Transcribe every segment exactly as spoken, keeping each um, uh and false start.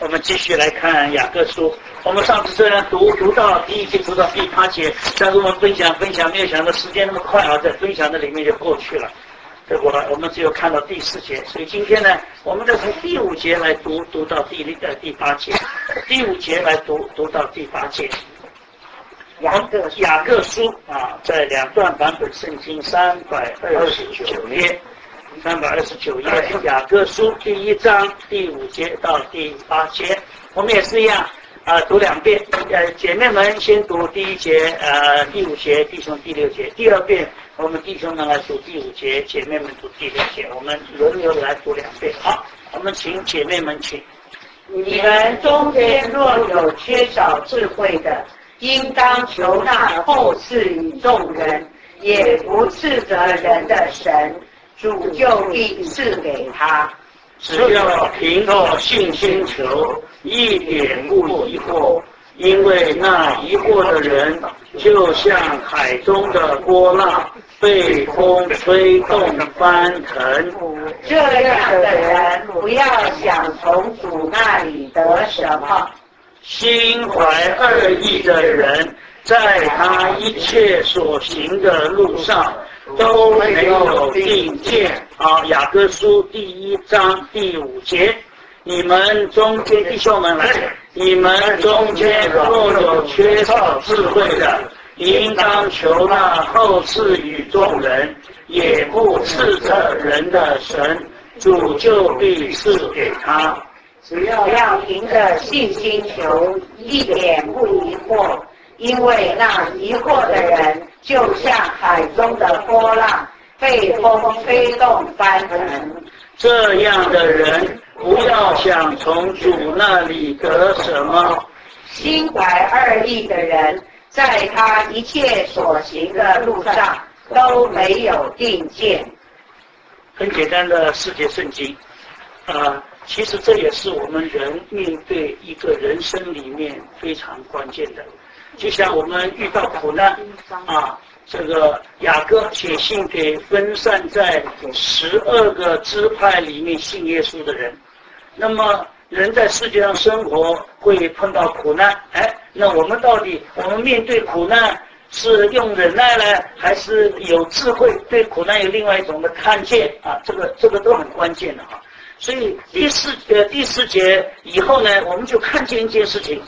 我们继续来看雅各书。我们上次虽然读读到第一节，读到第八节，但是我们分享分享没有想到时间那么快啊，在分享的里面就过去了。结果我们只有看到第四节，所以今天呢，我们再从第五节来读，读到第呃第八节，第五节来读，读到第八节。雅各雅各书啊，在两段版本圣经三百二十九页。三百二十九页，雅各书第一章第五节到第八节，我们也是一样啊、呃，读两遍。呃，姐妹们先读第一节，呃，第五节，弟兄第六节。第二遍，我们弟兄们来读第五节，姐妹们读第六节。我们轮流来读两遍。好，我们请姐妹们请。 你们中间若有缺少智慧的，应当求那后赐与众人，也不斥责人的神。主就必赐给他， 只要凭着信心求，一点不疑惑，因为那疑惑的人，就像海中的波浪，被风吹动翻腾。 这样的人，不要想从主那里得什么。 心怀二意的人，在他一切所行的路上，都没有定见啊！雅各书第一章第五节，你们中间弟兄们来，你们中间若有缺少智慧的，应当求那后赐与众人，也不斥责人的神，主就必赐给他。 只要凭着信心求，一点不疑惑。因为那疑惑的人，就像海中的波浪，被风吹动翻腾。 这样的人，不要想从主那里得什么。 心怀二意的人，在他一切所行的路上，都没有定见。 很简单的世界圣经，啊、呃，其实这也是我们人面对一个人生里面非常关键的。就像我们遇到苦难啊，这个雅各写信给分散在十二个支派里面信耶稣的人。那么人在世界上生活会碰到苦难，哎，那我们到底我们面对苦难是用忍耐呢，还是有智慧？对苦难有另外一种的看见啊，这个这个都很关键的哈。所以第四呃第四节以后呢，我们就看见一件事情。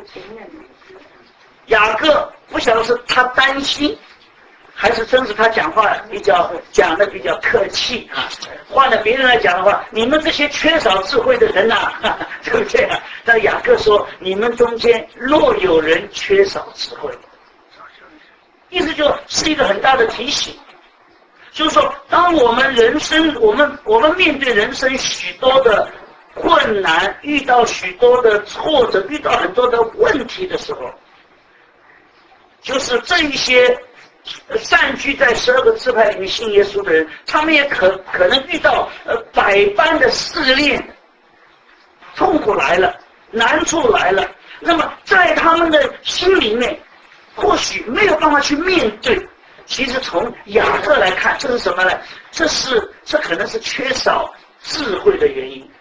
雅各不晓得是他担心，还是真是他讲话比较讲的比较客气啊。换了别人来讲的话，你们这些缺少智慧的人呐、啊，对不对啊？但雅各说，你们中间若有人缺少智慧，意思就是一个很大的提醒，就是说，当我们人生，我们我们面对人生许多的困难，遇到许多的挫折，遇到很多的问题的时候。就是这一些散居在十二个支派里面信耶稣的人，他们也可可能遇到呃百般的试炼，痛苦来了，难处来了。那么在他们的心里面，或许没有办法去面对。其实从雅各来看，这是什么呢？这是这可能是缺少智慧的原因。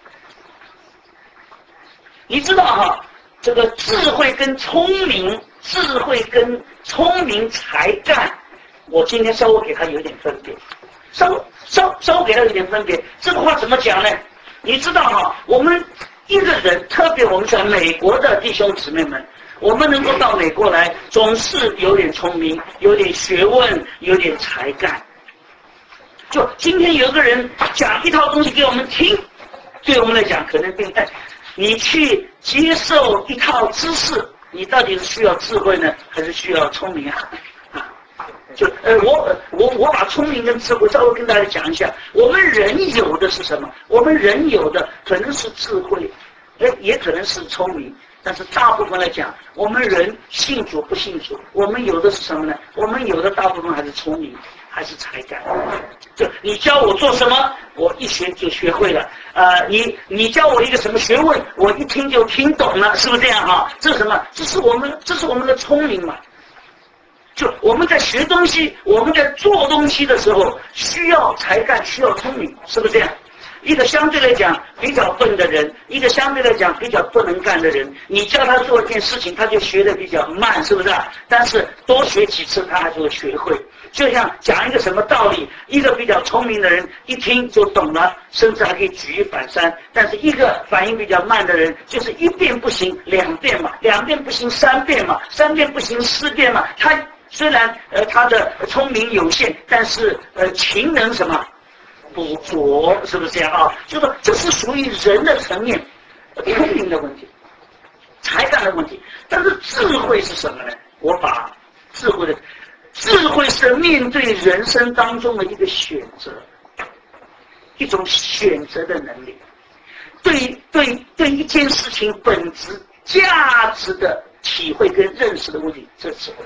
你知道哈，这个智慧跟聪明。智慧跟聪明才干，我今天稍微给他有点分别，稍稍稍微给他有点分别。这个话怎么讲呢？你知道哈，我们一个人，特别我们在美国的弟兄姊妹们，我们能够到美国来，总是有点聪明，有点学问，有点才干。就今天有个人讲一套东西给我们听，对我们来讲可能对，哎，你去接受一套知识。你到底是需要智慧呢，还是需要聪明啊？啊，就呃，我我我把聪明跟智慧稍微跟大家讲一下。我们人有的是什么？我们人有的可能是智慧，哎，也可能是聪明。但是大部分来讲，我们人信主不信主，我们有的是什么呢？我们有的大部分还是聪明，还是才干。就你教我做什么，我一学就学会了。呃，你你教我一个什么学问，我一听就听懂了，是不是这样哈？这是什么？这是我们这是我们的聪明嘛？就我们在学东西，我们在做东西的时候，需要才干，需要聪明，是不是这样？ 一个相对来讲比较笨的人，一个相对来讲比较不能干的人，你叫他做一件事情，他就学得比较慢，是不是啊？但是多学几次，他还是会学会。就像讲一个什么道理，一个比较聪明的人一听就懂了，甚至还可以举一反三。但是一个反应比较慢的人，就是一遍不行，两遍嘛，两遍不行，三遍嘛，三遍不行，四遍嘛。他虽然呃他的聪明有限，但是呃勤能什么补拙，是不是这样啊？就说这是属于人的层面，聪明的问题，才干的问题。但是智慧是什么呢？我把智慧的。智慧是面对人生当中的一个选择，一种选择的能力，对对对一件事情本质价值的体会跟认识的问题，这是智慧。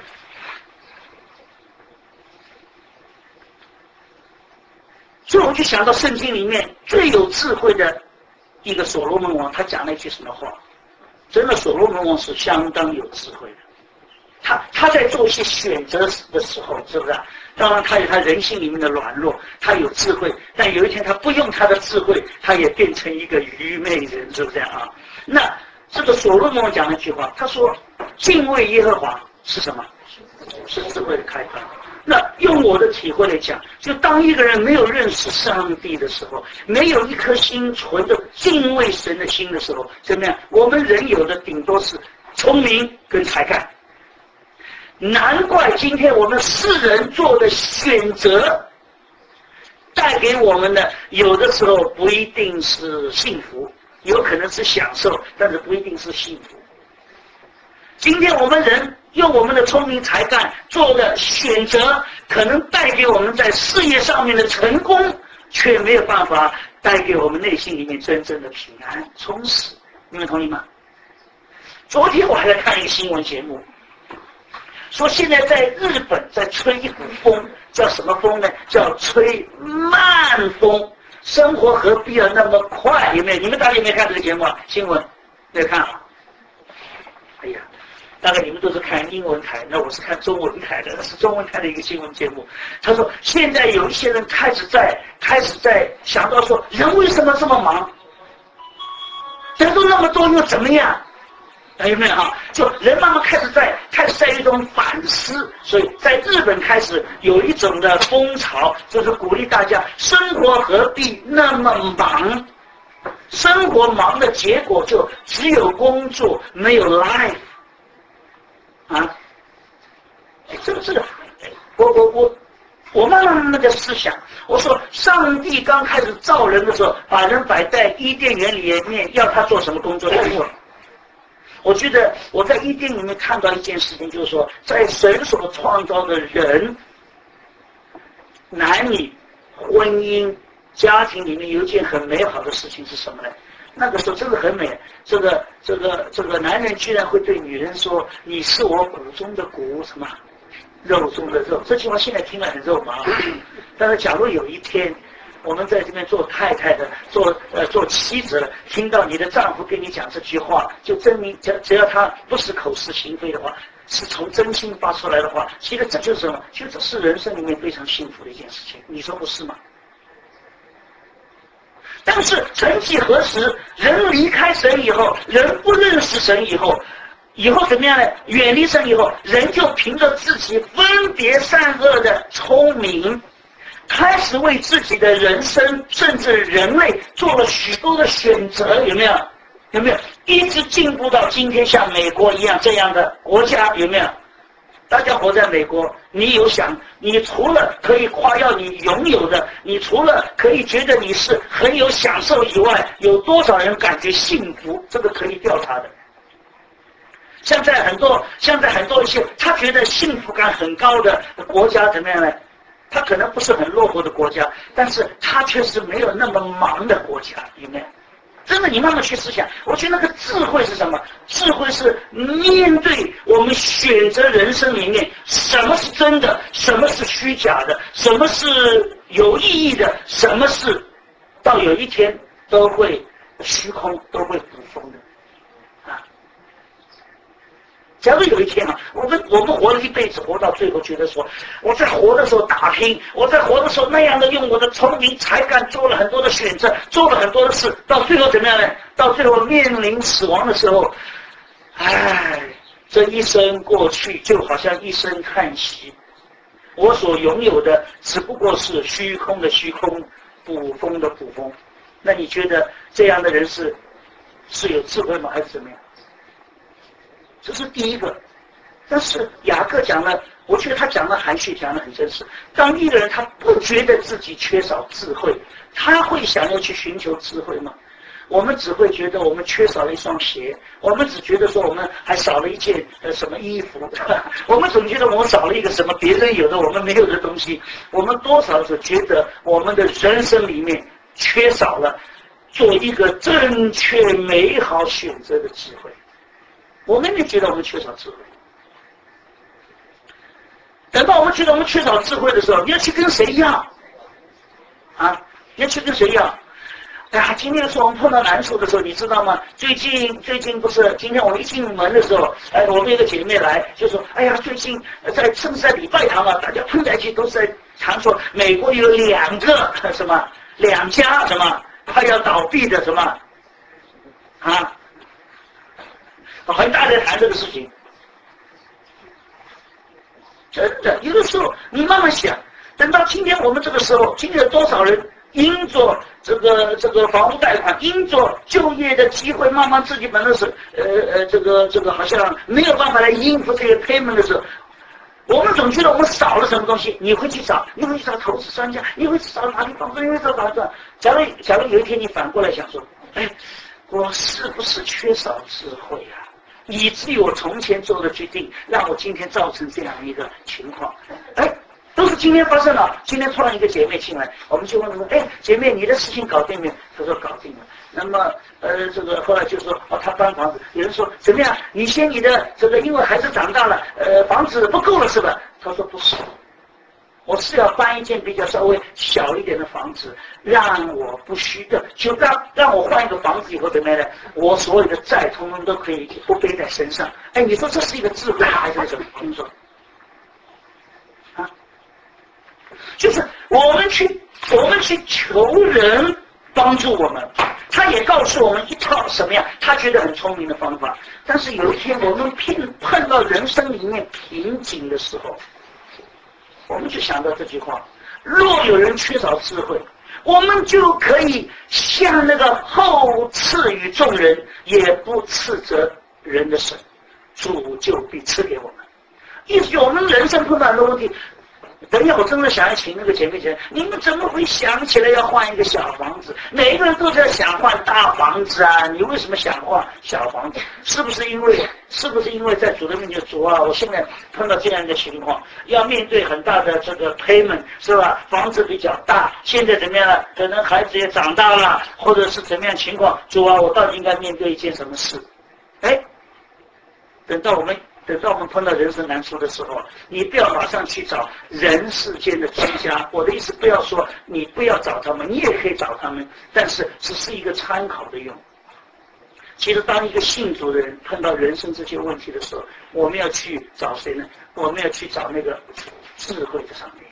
所以我就想到圣经里面最有智慧的一个所罗门王，他讲了一句什么话？真的，所罗门王是相当有智慧的。他他在做一些选择的时候，是不是啊？当然，他有他人性里面的软弱，他有智慧，但有一天他不用他的智慧，他也变成一个愚昧人，是不是这样啊？那这个所罗门王讲了一句话，他说：“敬畏耶和华是什么？是智慧的开端。”那用我的体会来讲，就当一个人没有认识上帝的时候，没有一颗心存着敬畏神的心的时候，怎么样？我们人有的顶多是聪明跟才干。难怪今天我们世人做的选择，带给我们的有的时候不一定是幸福，有可能是享受，但是不一定是幸福。今天我们人用我们的聪明才干做的选择，可能带给我们在事业上面的成功，却没有办法带给我们内心里面真正的平安充实。你们同意吗？昨天我还在看一个新闻节目，说现在在日本在吹一股风，叫什么风呢？叫吹慢风。生活何必要那么快？有没有？你们大家有没有看这个节目啊？新闻没有看啊？哎呀，大概你们都是看英文台，那我是看中文台的，那是中文台的一个新闻节目。他说现在有一些人开始在开始在想到说，人为什么这么忙？人都那么多又怎么样？有没有啊？就人慢慢开始在开始在一种反思，所以在日本开始有一种的风潮，就是鼓励大家生活何必那么忙？生活忙的结果就只有工作，没有 life 啊！这个这个，我我我我慢慢慢慢的思想，我说上帝刚开始造人的时候，把人摆在伊甸园里面，要他做什么工作？工作。我觉得我在伊甸里面看到一件事情，就是说，在神所创造的人，男女、婚姻、家庭里面有一件很美好的事情是什么呢？那个时候真的很美。这个这个这个男人居然会对女人说：“你是我骨中的骨，什么肉中的肉。”这句话现在听了很肉麻，但是假如有一天，我们在这边做太太的，做呃做妻子的，听到你的丈夫跟你讲这句话，就证明只只要他不是口是心非的话，是从真心发出来的话，其实这就是什么？其实这是人生里面非常幸福的一件事情，你说不是吗？但是曾几何时，人离开神以后，人不认识神以后，以后怎么样呢？远离神以后，人就凭着自己分别善恶的聪明，开始为自己的人生，甚至人类做了许多的选择，有没有？有没有？一直进步到今天像美国一样这样的国家，有没有？大家活在美国，你有想，你除了可以夸耀你拥有的，你除了可以觉得你是很有享受以外，有多少人感觉幸福？这个可以调查的。像在很多，像在很多一些他觉得幸福感很高的国家，怎么样呢？他可能不是很落后的国家，但是他却是没有那么忙的国家，有没有？真的，你慢慢去思想，我觉得那个智慧是什么？智慧是面对我们选择人生里面，什么是真的，什么是虚假的，什么是有意义的，什么是到有一天都会虚空，都会捕风的啊！ 假如有一天啊，我们我们活了一辈子，活到最后，觉得说我在活的时候打拼，我在活的时候那样的用我的聪明才干做了很多的选择，做了很多的事，到最后怎么样呢？到最后面临死亡的时候，唉，这一生过去就好像一声叹息，我所拥有的只不过是虚空的虚空，捕风的捕风。那你觉得这样的人是是有智慧吗？还是怎么样？这是第一个。但是雅各讲了，我觉得他讲的含蓄，讲的很真实。当一个人他不觉得自己缺少智慧，他会想要去寻求智慧吗？我们只会觉得我们缺少了一双鞋，我们只觉得说我们还少了一件呃什么衣服，我们总觉得我们少了一个什么别人有的我们没有的东西。我们多少是觉得我们的人生里面缺少了做一个正确美好选择的智慧。我们也觉得我们缺少智慧。等到我们觉得我们缺少智慧的时候，你要去跟谁要？啊，你要去跟谁要？哎呀，今天说我们碰到难处的时候，你知道吗？最近最近不是今天我们一进门的时候，哎，我们有个姐妹来就说，哎呀，最近在甚至在礼拜堂啊，大家碰在一起都是在谈说，美国有两个什么两家什么快要倒闭的什么啊，很大在谈这个事情。真的，有的时候你慢慢想，等到今天我们这个时候，今天有多少人因着这个这个房屋贷款，因着就业的机会，慢慢自己本来是呃呃这个这个好像没有办法来应付这些 payment 的时候，我们总觉得我们少了什么东西。你会去找，你会去找投资专家，你会去找哪里帮助，你会找哪个？假如假如有一天你反过来想说，哎，我是不是缺少智慧啊？以至于我从前做的决定，让我今天造成这样一个情况。哎，都是今天发生了。今天突然一个姐妹进来，我们就问她说：“哎，姐妹，你的事情搞定没有？”她说：“搞定了。”那么，呃，这个后来就说：“哦，她搬房子。”有人说：“怎么样？你嫌你的这个因为孩子长大了，呃，房子不够了是吧？”她说：“不是。”我是要搬一间比较稍微小一点的房子，让我不需的，就让让我换一个房子以后怎么样呢？我所有的债通通都可以不背在身上。哎，你说这是一个智慧还是什么？听说啊，就是我们去我们去求人帮助我们，他也告诉我们一套什么样他觉得很聪明的方法。但是有一天我们碰碰到人生里面瓶颈的时候，我们就想到这句话：若有人缺少智慧，我们就可以像那个后赐予众人，也不斥责人的神，主就必赐给我们。意思就我们人生碰到很多问题。等一下，我真的想要请那个姐妹姐，你们怎么会想起来要换一个小房子？每个人都在想换大房子啊，你为什么想换小房子？是不是因为是不是因为在主的面前，主啊，我现在碰到这样一个情况，要面对很大的这个 payment 是吧？房子比较大，现在怎么样了？可能孩子也长大了，或者是怎么样情况？主啊，我到底应该面对一件什么事？哎，等到我们。等到我们碰到人生难处的时候，你不要马上去找人世间的专家。我的意思，不要说你不要找他们，你也可以找他们，但是只是一个参考的用。其实，当一个信主的人碰到人生这些问题的时候，我们要去找谁呢？我们要去找那个智慧的上面。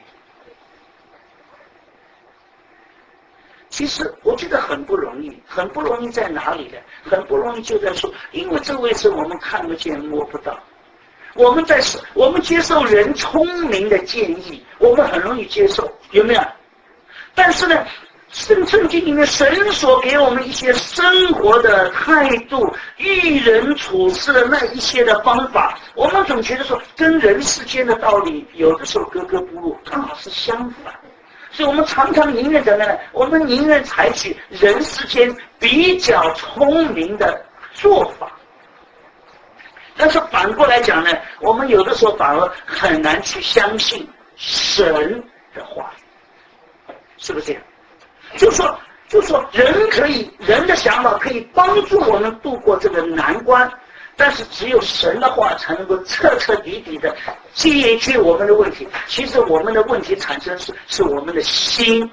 其实我觉得很不容易，很不容易在哪里呢？很不容易就在说，因为这位是我们看不见摸不到。我们在我们接受人聪明的建议，我们很容易接受，有没有？但是呢，圣圣经里面神所给我们一些生活的态度、遇人处事的那一些的方法，我们总觉得说跟人世间的道理有的时候格格不入，刚好是相反。所以我们常常宁愿怎么样呢？我们宁愿采取人世间比较聪明的做法。但是反过来讲呢，我们有的时候反而很难去相信神的话，是不是这样？就说就说人可以，人的想法可以帮助我们度过这个难关，但是只有神的话才能够彻彻底底的解决我们的问题。其实我们的问题产生是是我们的心。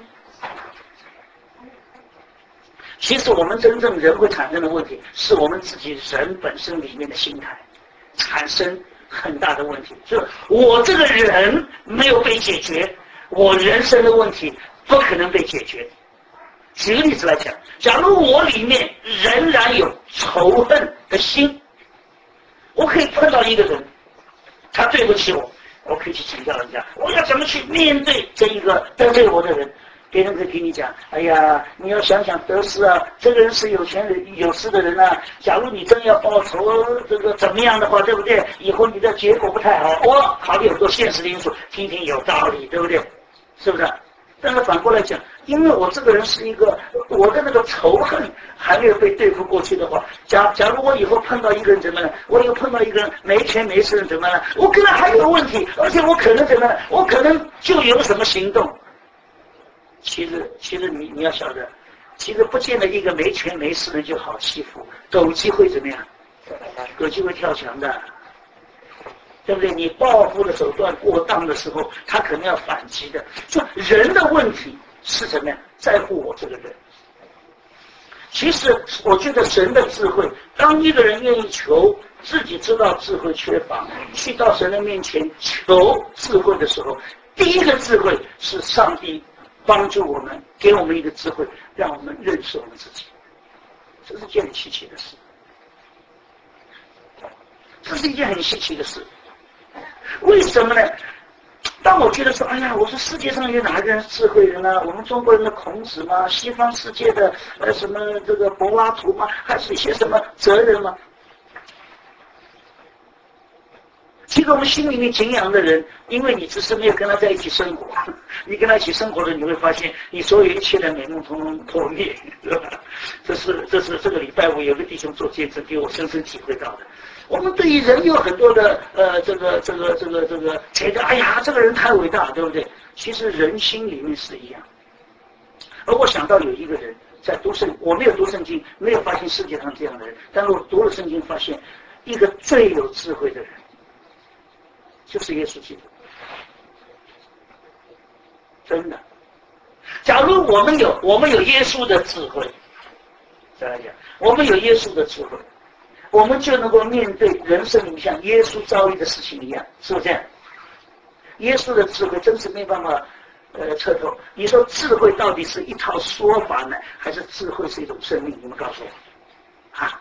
其实我们真正人会产生的问题，是我们自己人本身里面的心态。 产生很大的问题，就是我这个人没有被解决，我人生的问题不可能被解决。举个例子来讲，假如我里面仍然有仇恨的心，我可以碰到一个人，他对不起我，我可以去请教人家，我要怎么去面对这一个得罪我的人。别人可以跟你讲，哎呀，你要想想得失啊，这个人是有权人有势的人啊，假如你真要报仇这个怎么样的话，对不对？以后你的结果不太好。我考虑很多现实的因素，听听有道理，对不对？是不是？但是反过来讲，因为我这个人是一个我的那个仇恨还没有被对付过去的话，假假如我以后碰到一个人怎么了？我以后碰到一个人没权没势怎么了？我跟他还有问题，而且我可能怎么了？我可能就有什么行动。其实，其实你你要晓得，其实不见得一个没权没势的就好欺负，狗机会怎么样？狗机会跳墙的，对不对？你报复的手段过当的时候，他可能要反击的。就人的问题是什么呀？在乎我这个人。其实我觉得神的智慧，当一个人愿意求，自己知道智慧缺乏，去到神的面前求智慧的时候，第一个智慧是上帝帮助我们，给我们一个智慧，让我们认识我们自己。这是件很稀奇的事，这是一件很稀奇的事。为什么呢？当我觉得说，哎呀，我说世界上有哪个人是智慧人呢？我们中国人的孔子吗？西方世界的呃什么这个柏拉图吗？还是一些什么哲人吗？其实我们心里面敬仰的人，因为你只是没有跟他在一起生活，你跟他一起生活的，你会发现你所有一切的美梦通通破灭，对吧？这是这是这个礼拜我有个弟兄做见证，给我深深体会到的。我们对于人有很多的呃这个这个这个这个觉得，哎呀，这个人太伟大，对不对？其实人心里面是一样。而我想到有一个人在读圣，我没有读圣经，没有发现世界上这样的人，但是我读了圣经，发现一个最有智慧的人。就是耶稣基督，真的。假如我们有我们有耶稣的智慧，再来讲，我们有耶稣的智慧，我们就能够面对人生里像耶稣遭遇的事情一样，是不是这样？耶稣的智慧真是没办法呃彻透。你说智慧到底是一套说法呢，还是智慧是一种生命？你们告诉我啊？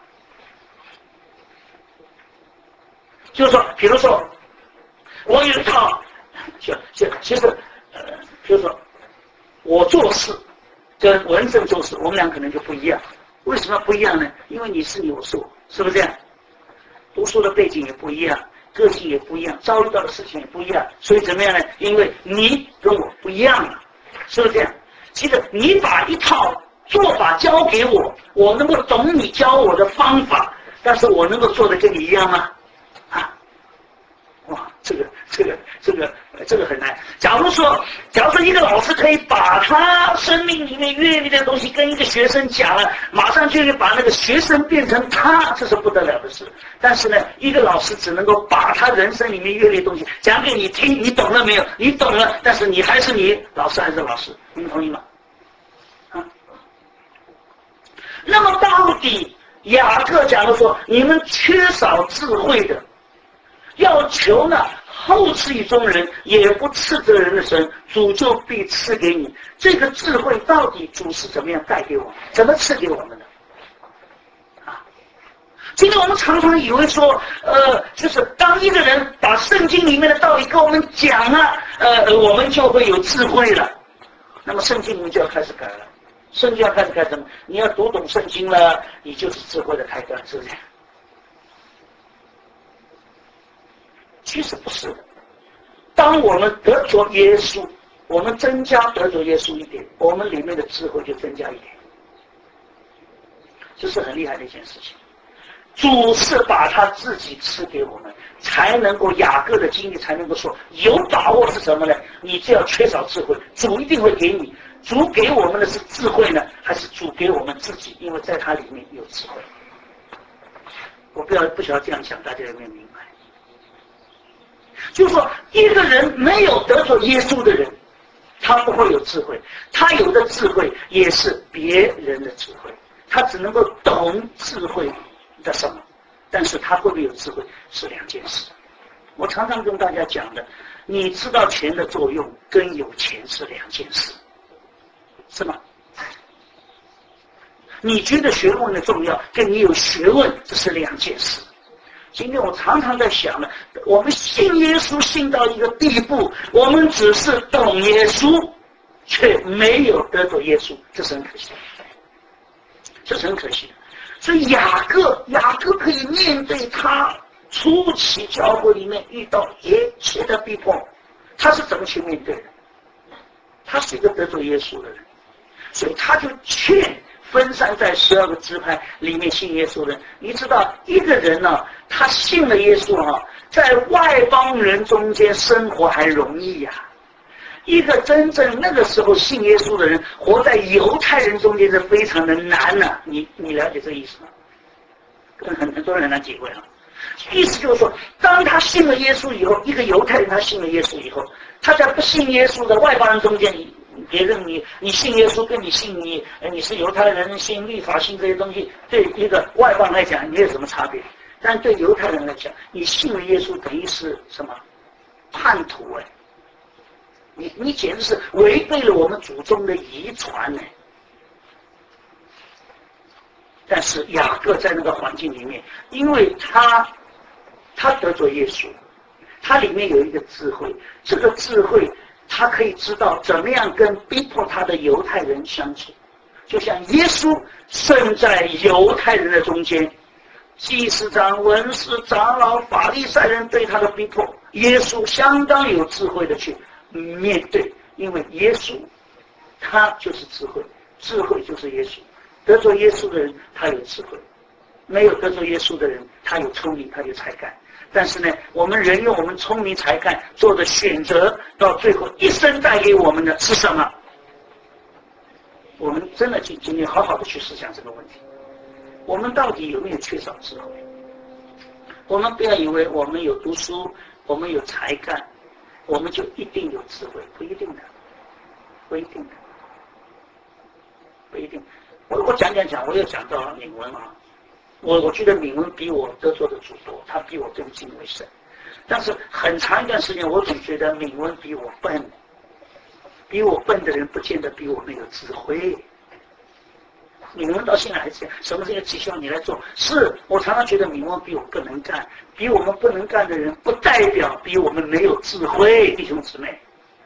就是说，比如说。我有一套，就就其实，呃，就是说，我做事跟文正做事，我们俩可能就不一样。为什么不一样呢？因为你是你，我是我，是不是这样？读书的背景也不一样，个性也不一样，遭遇到的事情也不一样，所以怎么样呢？因为你跟我不一样了，是不是这样？其实你把一套做法交给我，我能够懂你教我的方法，但是我能够做的跟你一样吗？啊？哇，这个这个这个这个很难。假如说，假如说一个老师可以把他生命里面阅历的东西跟一个学生讲了，马上就会把那个学生变成他，这是不得了的事。但是呢，一个老师只能够把他人生里面阅历的东西讲给你听，你懂了没有？你懂了，但是你还是你，老师还是老师，你们同意吗？啊？那么到底雅各讲的说，你们缺少智慧的。要求呢，后赐予众人，也不斥责人的神，主就必赐给你。这个智慧到底主是怎么样带给我们？怎么赐给我们的？啊，今天我们常常以为说，呃，就是当一个人把圣经里面的道理跟我们讲了，呃，我们就会有智慧了。那么圣经里面就要开始改了，圣经要开始改什么？你要读懂圣经了，你就是智慧的开端，是不是？其实不是的。当我们得着耶稣，我们增加得着耶稣一点，我们里面的智慧就增加一点，这是很厉害的一件事情。主是把他自己赐给我们，才能够雅各的经历才能够说有把握是什么呢？你只要缺少智慧，主一定会给你。主给我们的是智慧呢，还是主给我们自己？因为在他里面有智慧。我不要不晓得这样想，大家有没有明白？就是说，一个人没有得着耶稣的人，他不会有智慧，他有的智慧也是别人的智慧，他只能够懂智慧的什么， 但是他会不会有智慧是两件事。我常常跟大家讲的，你知道钱的作用跟有钱是两件事，是吗？你觉得学问的重要跟你有学问这是两件事。今天我常常在想呢，我们信耶稣信到一个地步，我们只是懂耶稣，却没有得着耶稣，这是很可惜的，这是很可惜的。所以雅各，雅各可以面对他初期教会里面遇到一切的逼迫，他是怎么去面对的？他是一个得着耶稣的人，所以他就劝分散在十二个支派里面信耶稣的人。你知道一个人呢、啊，他信了耶稣啊，在外邦人中间生活还容易呀、啊。一个真正那个时候信耶稣的人，活在犹太人中间是非常的难呐、啊。你你了解这个意思吗？跟很很多人很难体会啊。意思就是说，当他信了耶稣以后，一个犹太人他信了耶稣以后，他在不信耶稣的外邦人中间，你别认你你信耶稣跟你信你你是犹太人信律法信这些东西，对一个外邦人来讲没有什么差别，但对犹太人来讲，你信了耶稣等于是什么叛徒哎，你你简直是违背了我们祖宗的遗传呢。但是雅各在那个环境里面，因为他他得着耶稣，他里面有一个智慧，这个智慧他可以知道怎么样跟逼迫他的犹太人相处。就像耶稣生在犹太人的中间，祭司长、文士、长老、法利赛人对他的逼迫，耶稣相当有智慧的去面对，因为耶稣他就是智慧，智慧就是耶稣。得着耶稣的人他有智慧，没有得着耶稣的人他有聪明，他有才干。但是呢，我们人用我们聪明才干做的选择，到最后一生带给我们的是什么？我们真的今今天好好的去思想这个问题，我们到底有没有缺少智慧？我们不要以为我们有读书，我们有才干，我们就一定有智慧，不一定的，不一定的，不一定。我我讲讲讲，我又讲到敏文啊，我我觉得敏文比我得着的主多，他比我更敬畏神。但是很长一段时间，我总觉得敏文比我笨，比我笨的人不见得比我没有智慧。敏文到现在还是这样，什么事情只需要你来做。是我常常觉得敏文比我更能干，比我们不能干的人，不代表比我们没有智慧，弟兄姊妹。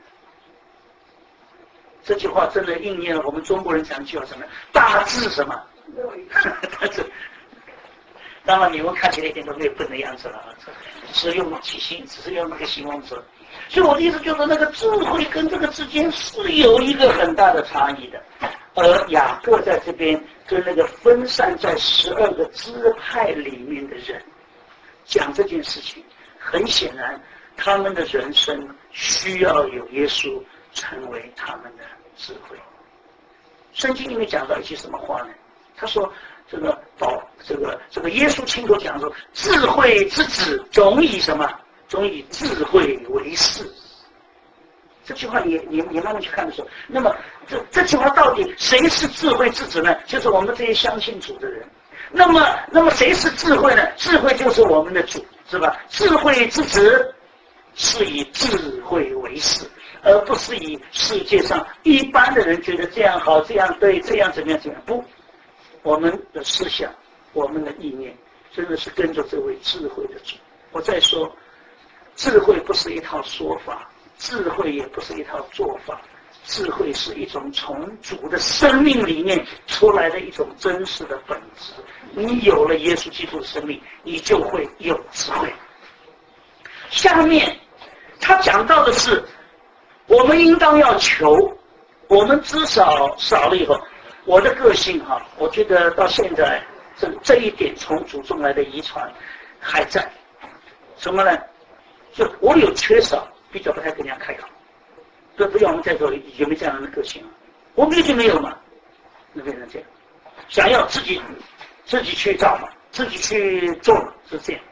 这句话真的应验了我们中国人讲句话什么？大智什么？大智。当然，你们看起来一点都没有笨的样子了，只是用起形，只是用那个形容词。所以我的意思就是，那个智慧跟这个之间是有一个很大的差异的。而雅各在这边跟那个分散在十二个支派里面的人讲这件事情，很显然，他们的人生需要有耶稣成为他们的智慧。圣经里面讲到一句什么话呢？他说：“这个保这个这个耶稣亲口讲说，智慧之子总以什么？总以智慧为事。”这句话你你你慢慢去看的时候，那么这这句话到底谁是智慧之子呢？就是我们这些相信主的人。那么那么谁是智慧呢？智慧就是我们的主，是吧？智慧之子是以智慧为事，而不是以世界上一般的人觉得这样好、这样对、这样怎么样怎么样。不，我们的思想、我们的意念，真的是跟着这位智慧的主。我再说，智慧不是一套说法，智慧也不是一套做法，智慧是一种从主的生命里面出来的一种真实的本质。你有了耶稣基督的生命，你就会有智慧。下面他讲到的是，我们应当要求，我们至少少了以后，我的个性哈，我觉得到现在这这一点从祖宗来的遗传还在。什么呢？就我有缺少，比较不太跟人家开口。所以不要我们在座有没有这样的个性啊？我们一定没有嘛，那变成这样，想要自己自己去找嘛，自己去做嘛，是这样。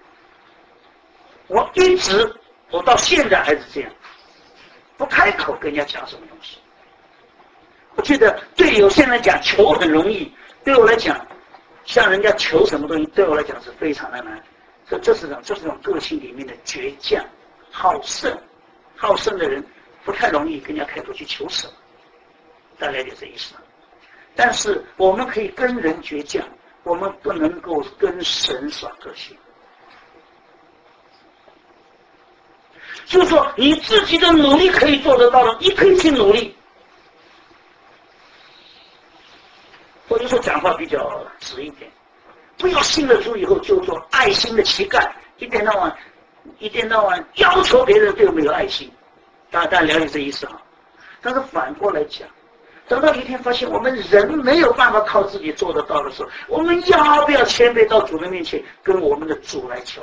我一直我到现在还是这样，不开口跟人家讲什么东西。我觉得对有些人来讲求很容易，对我来讲向人家求什么东西，对我来讲是非常的难。这这是种这是种个性里面的倔强、好胜。好胜的人不太容易跟人家开口去求什么，大概就这意思。但是我们可以跟人倔强，我们不能够跟神耍个性。就是说，你自己的努力可以做得到的，你可以去努力。或者说讲话比较直一点，不要信了主以后就做爱心的乞丐，一天到晚一天到晚要求别人对我们有爱心，大家大家了解这意思啊？但是反过来讲，等到一天发现我们人没有办法靠自己做得到的时候，我们要不要谦卑到主的面前，跟我们的主来求？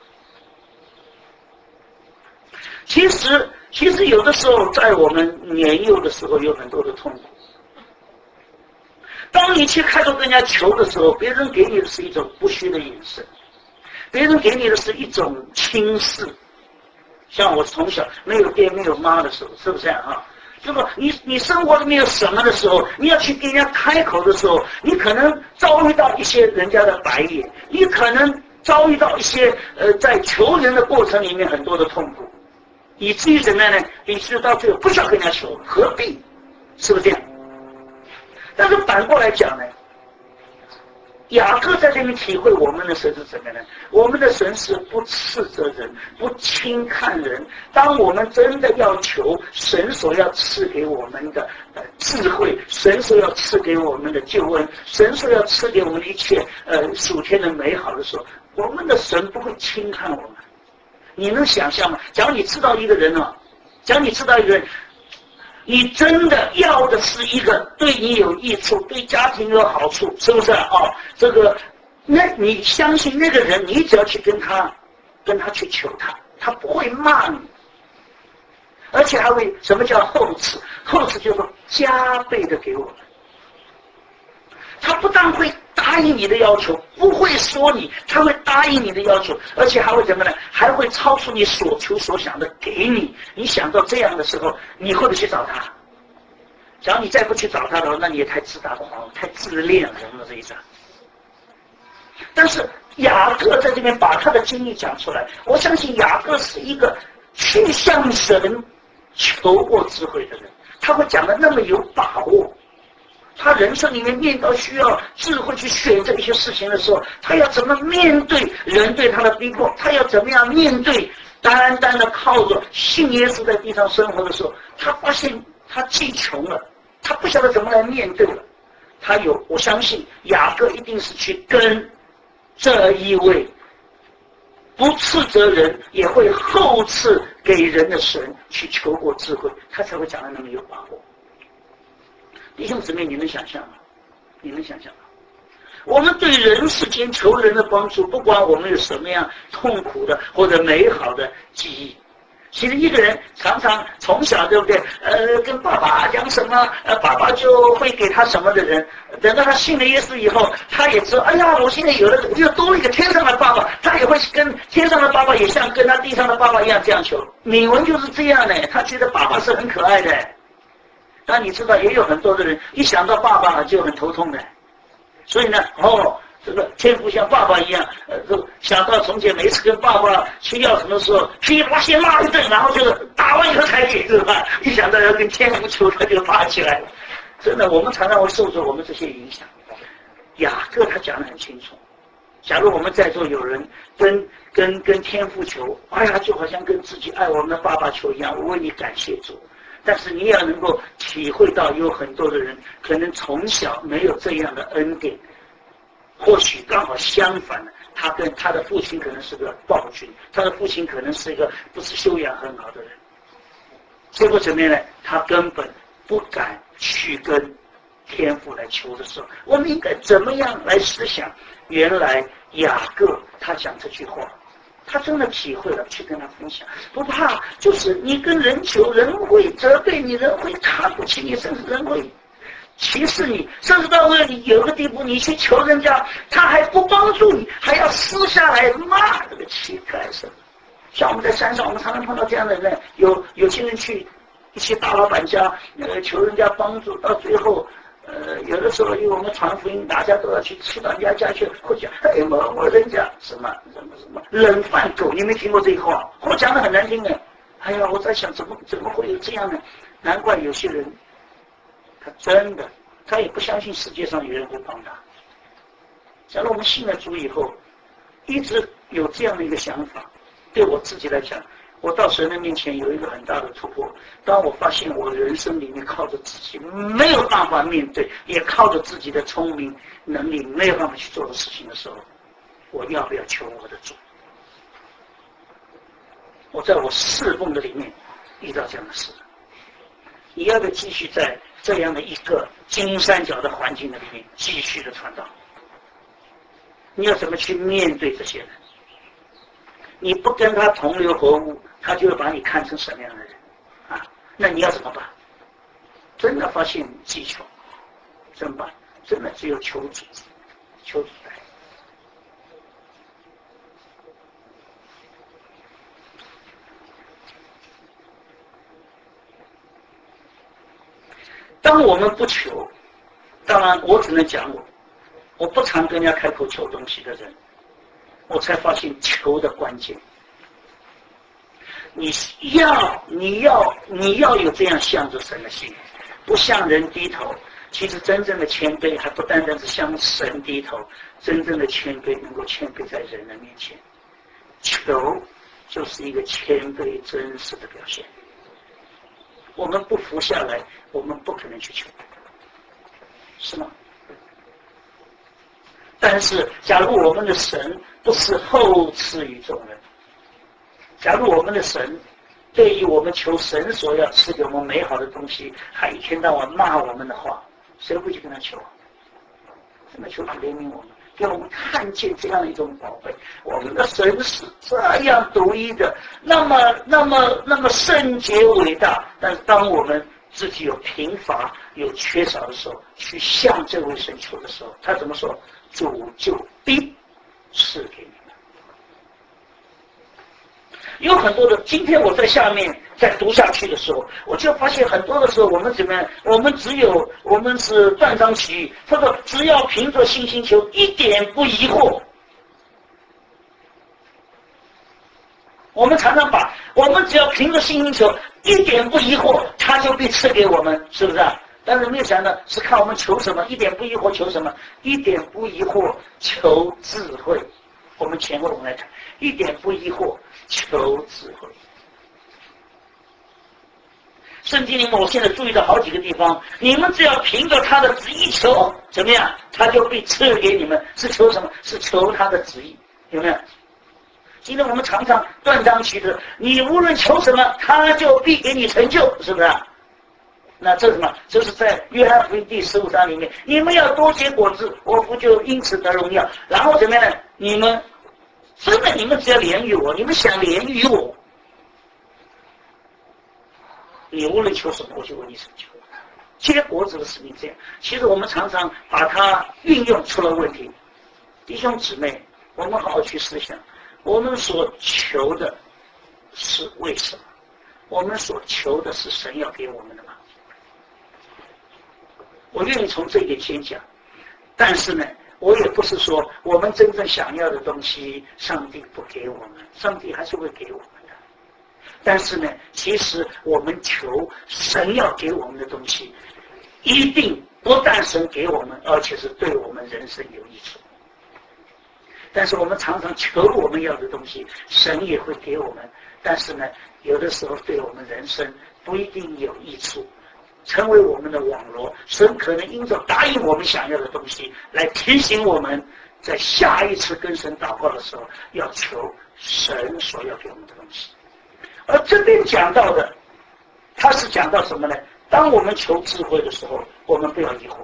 其实，其实有的时候，在我们年幼的时候，有很多的痛苦。当你去开口跟人家求的时候，别人给你的是一种不虚的眼神，别人给你的是一种轻视。像我从小没有爹没有妈的时候，是不是这样啊？如果你你生活里面有什么的时候，你要去跟人家开口的时候，你可能遭遇到一些人家的白眼，你可能遭遇到一些呃在求人的过程里面很多的痛苦，以至于怎么样呢？以至于到最后不需要跟人家求，何必？是不是这样？但是反过来讲呢，雅各在这里体会我们的神是怎么样呢？我们的神是不斥责人，不轻看人。当我们真的要求神所要赐给我们的呃智慧，神所要赐给我们的救恩，神所要赐给我们的一切呃属天的美好的时候，我们的神不会轻看我们。你能想象吗？假如你知道一个人啊，假如你知道一个人，你真的要的是一个对你有益处、对家庭有好处，是不是啊？哦，这个，那你相信那个人，你只要去跟他，跟他去求他，他不会骂你，而且还会什么叫厚赐？厚赐就是说加倍的给我们。他不但会答应你的要求，不会说你，他会答应你的要求，而且还会怎么呢？还会超出你所求所想的给你。你想到这样的时候，你会不会去找他？假如你再不去找他的话，那你也太自大狂，太自恋了，懂这意思？但是雅各在这边把他的经历讲出来，我相信雅各是一个去向神求过智慧的人，他会讲的那么有把握。他人生里面面到需要智慧去选择一些事情的时候，他要怎么面对人对他的逼迫？他要怎么样面对单单的靠着信耶稣在地上生活的时候？他发现他既穷了，他不晓得怎么来面对了。他有，我相信雅各一定是去跟这一位不斥责人，也会厚赐给人的神去求过智慧，他才会讲得那么有把握。弟兄姊妹，你能想象吗？你能想象吗？我们对人世间求人的帮助，不管我们有什么样痛苦的或者美好的记忆，其实一个人常常从小对不对？呃，跟爸爸讲什么，呃，爸爸就会给他什么的人。等到他信了耶稣以后，他也知道，哎呀，我现在有了，又多了一个天上的爸爸，他也会跟天上的爸爸也像跟他地上的爸爸一样这样求。敏文就是这样的，他觉得爸爸是很可爱的。但你知道，也有很多的人一想到爸爸就很头痛的，所以呢，哦，这个天父像爸爸一样，呃，就想到从前每次跟爸爸去要什么时候，噼里啪啦先骂一顿，然后就打完以后才给，是吧？一想到要跟天父求，他就爬起来。真的，我们常常会受着我们这些影响。雅各他讲得很清楚，假如我们在座有人跟跟跟天父求，哎呀，就好像跟自己爱我们的爸爸求一样，我为你感谢主。但是你也要能够体会到，有很多的人可能从小没有这样的恩典，或许刚好相反的，他跟他的父亲可能是个暴君，他的父亲可能是一个不是修养很好的人，结果怎么样呢？他根本不敢去跟天父来求的时候，我们应该怎么样来思想？原来雅各他讲这句话，他真的体会了，去跟他分享，不怕，就是你跟人求，人会责备你，人会看不起你，甚至人会歧视你，甚至到了你有个地步，你去求人家，他还不帮助你，还要私下来骂这个乞丐什么。像我们在山上，我们常常碰到这样的人，有有些人去一些大老板家，呃，求人家帮助，到最后， 呃，有的时候因为我们传福音，大家都要去吃到人家家去，或讲哎某某人家什么什么什么冷饭狗，你没听过这一话？或讲的很难听的。哎呀，我在想怎么怎么会有这样的？难怪有些人，他真的他也不相信世界上有人会帮他。假如我们信了主以后，一直有这样的一个想法，对我自己来讲，我到神的面前有一个很大的突破。当我发现我人生里面靠着自己没有办法面对，也靠着自己的聪明能力没有办法去做的事情的时候，我要不要求我的主？我在我侍奉的里面遇到这样的事，你要不要继续在这样的一个金三角的环境的里面继续的传道？你要怎么去面对这些人？你不跟他同流合污，他就会把你看成什么样的人啊？那你要怎么办？真的发现技巧，怎么办？真的只有求主，求主来。当我们不求，当然我只能讲我，我不常跟人家开口求东西的人，我才发现求的关键。你要你要你要有这样向着神的心，不向人低头。其实真正的谦卑还不单单是向神低头，真正的谦卑能够谦卑在人的面前。求就是一个谦卑真实的表现。我们不服下来，我们不可能去求，是吗？但是假如我们的神不是厚赐于众人，假如我们的神对于我们求神所要赐给我们美好的东西，还一天到晚骂我们的话，谁会去跟他求？怎么求主怜悯我们，给我们看见这样一种宝贝？我们的神是这样独一的，那么那么那么圣洁伟大。但是当我们自己有贫乏、有缺少的时候，去向这位神求的时候，他怎么说？主就必赐给你们。有很多的，今天我在下面在读下去的时候，我就发现很多的时候，我们怎么样？我们只有我们是断章取义。他说，只要凭着信心求，一点不疑惑。我们常常把我们只要凭着信心求，一点不疑惑，他就必赐给我们，是不是啊？但是没有想到是看我们求什么，一点不疑惑求什么，一点不疑惑求智慧。我们前后我们来看，一点不疑惑求智慧。圣经里面，我现在注意到好几个地方，你们只要凭着他的旨意求，怎么样，他就必赐给你们。是求什么？是求他的旨意，有没有？今天我们常常断章取义，你无论求什么，他就必给你成就，是不是？那这是什么？这是在约翰福音第十五章里面，你们要多结果子，我父就因此得荣耀。然后怎么样呢？你们真的，你们只要连于我，你们想连于我，你无论求什么，我就为你成就。结果子的使命这样，其实我们常常把它运用出了问题。弟兄姊妹，我们好好去思想，我们所求的是为什么？我们所求的是神要给我们的吗？我愿意从这一点先讲，但是呢，我也不是说我们真正想要的东西，上帝不给我们，上帝还是会给我们的。但是呢，其实我们求神要给我们的东西，一定不但神给我们，而且是对我们人生有益处。但是我们常常求我们要的东西，神也会给我们，但是呢，有的时候对我们人生不一定有益处。成为我们的网罗，神可能因着答应我们想要的东西，来提醒我们，在下一次跟神祷告的时候，要求神所要给我们的东西。而这边讲到的，他是讲到什么呢？当我们求智慧的时候，我们不要疑惑。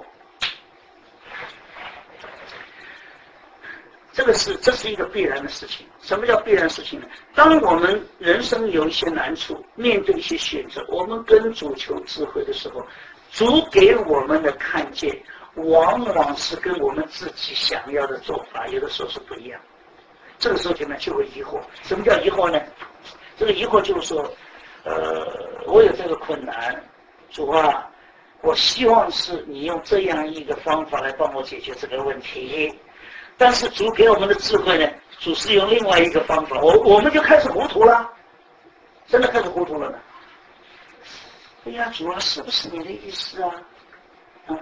这个是这是一个必然的事情。什么叫必然事情呢？当我们人生有一些难处，面对一些选择，我们跟主求智慧的时候，主给我们的看见，往往是跟我们自己想要的做法，有的时候是不一样。这个时候就呢就会疑惑。什么叫疑惑呢？这个疑惑就是说，呃，我有这个困难，主啊， 我希望是你用这样一个方法来帮我解决这个问题。但是主给我们的智慧呢，主是用另外一个方法，我我们就开始糊涂了，真的开始糊涂了呢。哎呀，主啊，是不是你的意思啊？嗯，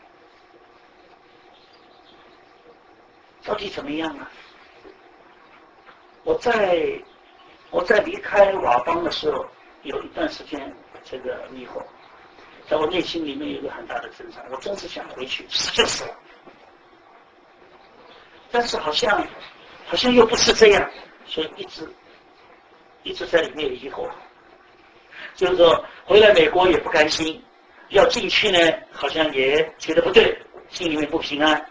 到底怎么样啊？我在我在离开瓦邦的时候，有一段时间这个迷惑，在我内心里面有一个很大的挣扎，我真是想回去死就死了，但是好像好像又不是这样，所以一直一直在里面有疑惑，就是说回来美国也不甘心，要进去呢好像也觉得不对，心里面不平安。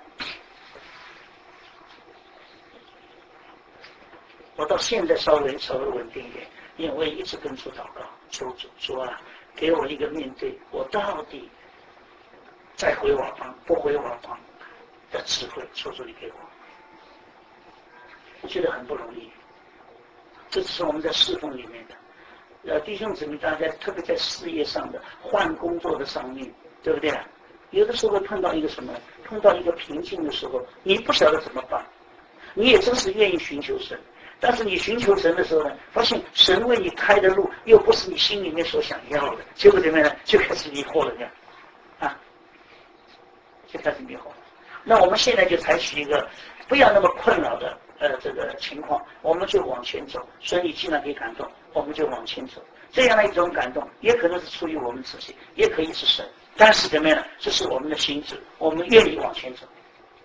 我到现在稍微稍微稳定一点，因为我也一直跟主祷告，求主说啊，给我一个面对我到底再回瓦邦不回瓦邦的智慧，求主你给我。我觉得很不容易，这只是我们在侍奉里面的。呃，弟兄姊妹，大家特别在事业上的换工作的上面，对不对？有的时候会碰到一个什么，碰到一个瓶颈的时候，你不晓得怎么办，你也真是愿意寻求神。但是你寻求神的时候呢，发现神为你开的路又不是你心里面所想要的，结果怎么样呢？就开始迷惑了，这样啊，就开始迷惑。那我们现在就采取一个不要那么困扰的呃这个情况，我们就往前走。所以你既然可以感动，我们就往前走。这样的一种感动，也可能是出于我们自己，也可以是神。但是怎么样？这是我们的心智，我们愿意往前走。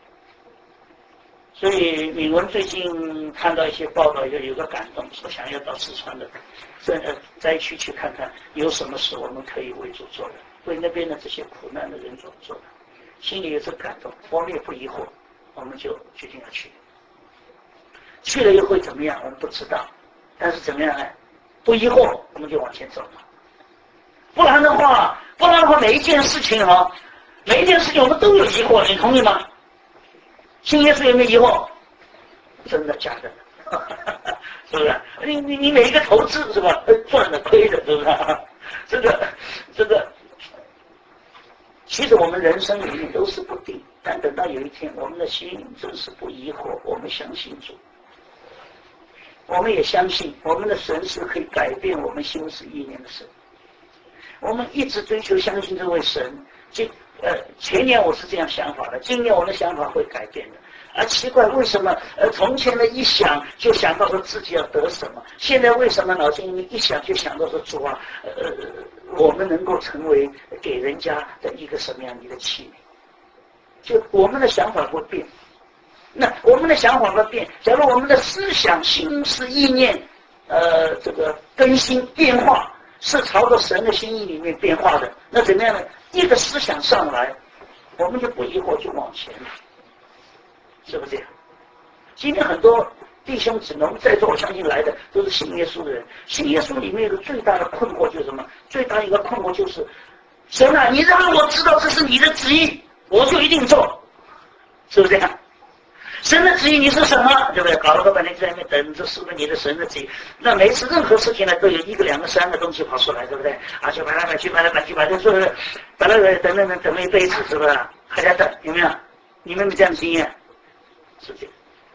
所以敏文最近看到一些报道，有有个感动，说想要到四川的这呃灾区去看看，有什么事我们可以为主做的，为那边的这些苦难的人所做的，心里有这感动，我们也不疑惑，我们就决定要去。去了又会怎么样？我们不知道，但是怎么样呢？不疑惑，我们就往前走了。不然的话，不然的话，每一件事情啊，每一件事情我们都有疑惑，你同意吗？信耶稣有没有疑惑？真的假的？是不是？你你你每一个投资是吧？赚的亏的，是不是？这个这个，其实我们人生里面都是不定，但等到有一天，我们的心真是不疑惑，我们相信主，我们也相信我们的神是可以改变我们心思意念的神。我们一直追求相信这位神。这呃，前年我是这样想法的，今年我的想法会改变的。啊，奇怪，为什么呃从前的一想就想到说自己要得什么，现在为什么脑筋里面一想就想到说主啊，呃，我们能够成为给人家的一个什么样的一个器皿？就我们的想法会变。那我们的想法会变，假如我们的思想、心思、意念，呃，这个更新变化。是朝着神的心意里面变化的，那怎么样呢？一个思想上来，我们就不疑惑就往前了，是不是这样？今天很多弟兄姊妹，我们在座我相信来的都是信耶稣的人，信耶稣里面有个最大的困惑就是什么？最大一个困惑就是，神啊，你让我知道这是你的旨意，我就一定做，是不是这样？神的旨意你是什么？对不对？搞了个半天在那边等着是不是你的神的旨意？那每次任何事情呢，都有一个、两个、三个东西跑出来，对不对？啊，就搬来搬去，搬来搬去，把这做的，把那个等等等等了一辈子，是不是？还在等，有没有？你们有没有这样的经验？是这样。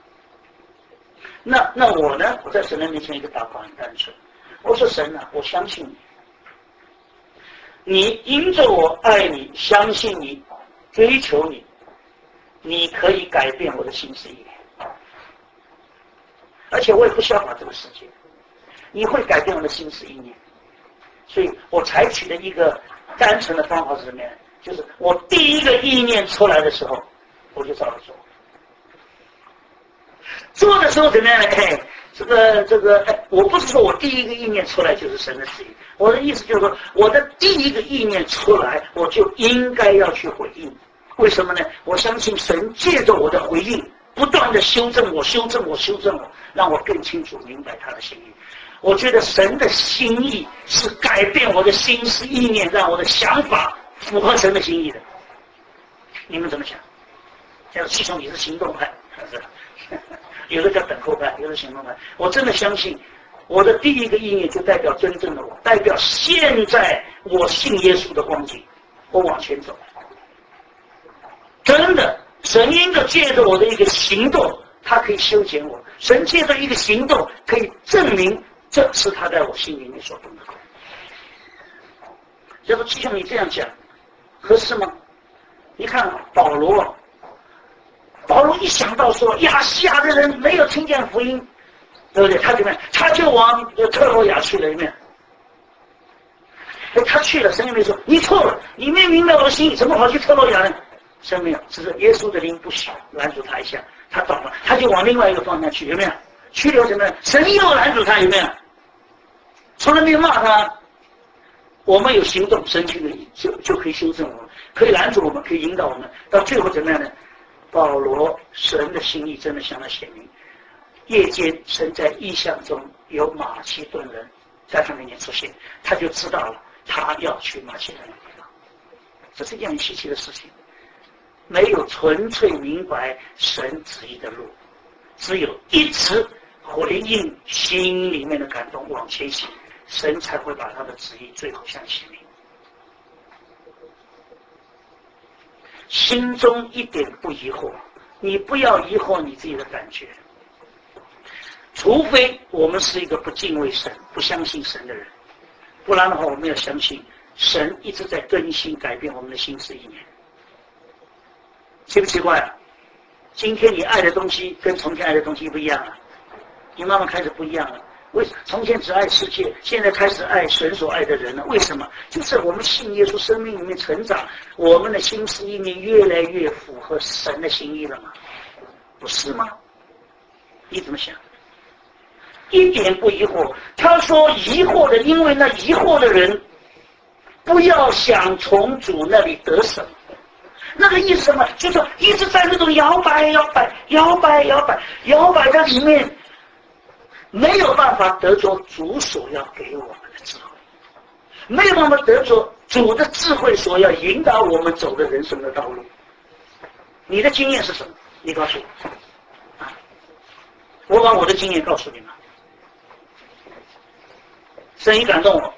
那那我呢？我在神的面前一个祷告很单纯，我说神啊，我相信你，你因着我爱你，相信你，追求你。你可以改变我的心思意念，而且我也不效法这个世界，你会改变我的心思意念，所以我采取的一个单纯的方法是什么样？就是我第一个意念出来的时候，我就照着做。做的时候怎么样呢？哎，这个这个，哎，我不是说我第一个意念出来就是神的旨意，我的意思就是说，我的第一个意念出来，我就应该要去回应。为什么呢？我相信神借着我的回应，不断的修正我，修正我，修正我，让我更清楚明白他的心意。我觉得神的心意是改变我的心思意念，让我的想法符合神的心意的。你们怎么想？像师兄，你是行动派，是吧？有的叫等候派，有的行动派。我真的相信，我的第一个意念就代表真正的我，代表现在我信耶稣的光景。 我往前走。真的，神因着借着我的一个行动，他可以修剪我。神借着一个行动，可以证明这是他在我心里面所动的工。要说弟兄，你这样讲合适吗？你看保罗，保罗一想到说亚细亚的人没有听见福音，对不对？他怎么样？他就往特罗亚去了，有没有？哎，他去了，神也没说你错了，你没明白我的心意，怎么跑去特罗亚呢？神没有，只是耶稣的灵不许拦住他一下，他懂了，他就往另外一个方向去，有没有？去了什么？神又拦住他，有没有？从来没有骂他。我们有行动，神去就就可以修正我们，可以拦住我们，可以引导我们，到最后怎么样呢？保罗神的心意真的向他显明。夜间神在异象中有马其顿人在他面前出现，他就知道了他要去马其顿的地方。这是一件很稀奇的事情，没有纯粹明白神旨意的路，只有一直回应心里面的感动往前行，神才会把他的旨意最后向显明。心中一点不疑惑，你不要疑惑你自己的感觉，除非我们是一个不敬畏神、不相信神的人，不然的话，我们要相信神一直在更新、改变我们的心思意念。奇不奇怪啊？今天你爱的东西跟从前爱的东西不一样了，你慢慢开始不一样了。为从前只爱世界，现在开始爱神所爱的人了。为什么？就是我们信耶稣，生命里面成长，我们的心思意念越来越符合神的心意了吗？不是吗？你怎么想？一点不疑惑。他说疑惑的，因为那疑惑的人不要想从主那里得什么。那个意思什么？就是一直在那种摇摆摇摆摇摆摇摆摇摆在里面，没有办法得着主所要给我们的智慧，没有办法得着主的智慧所要引导我们走的人生的道路。你的经验是什么？你告诉我啊！我把我的经验告诉你们。神已感动我。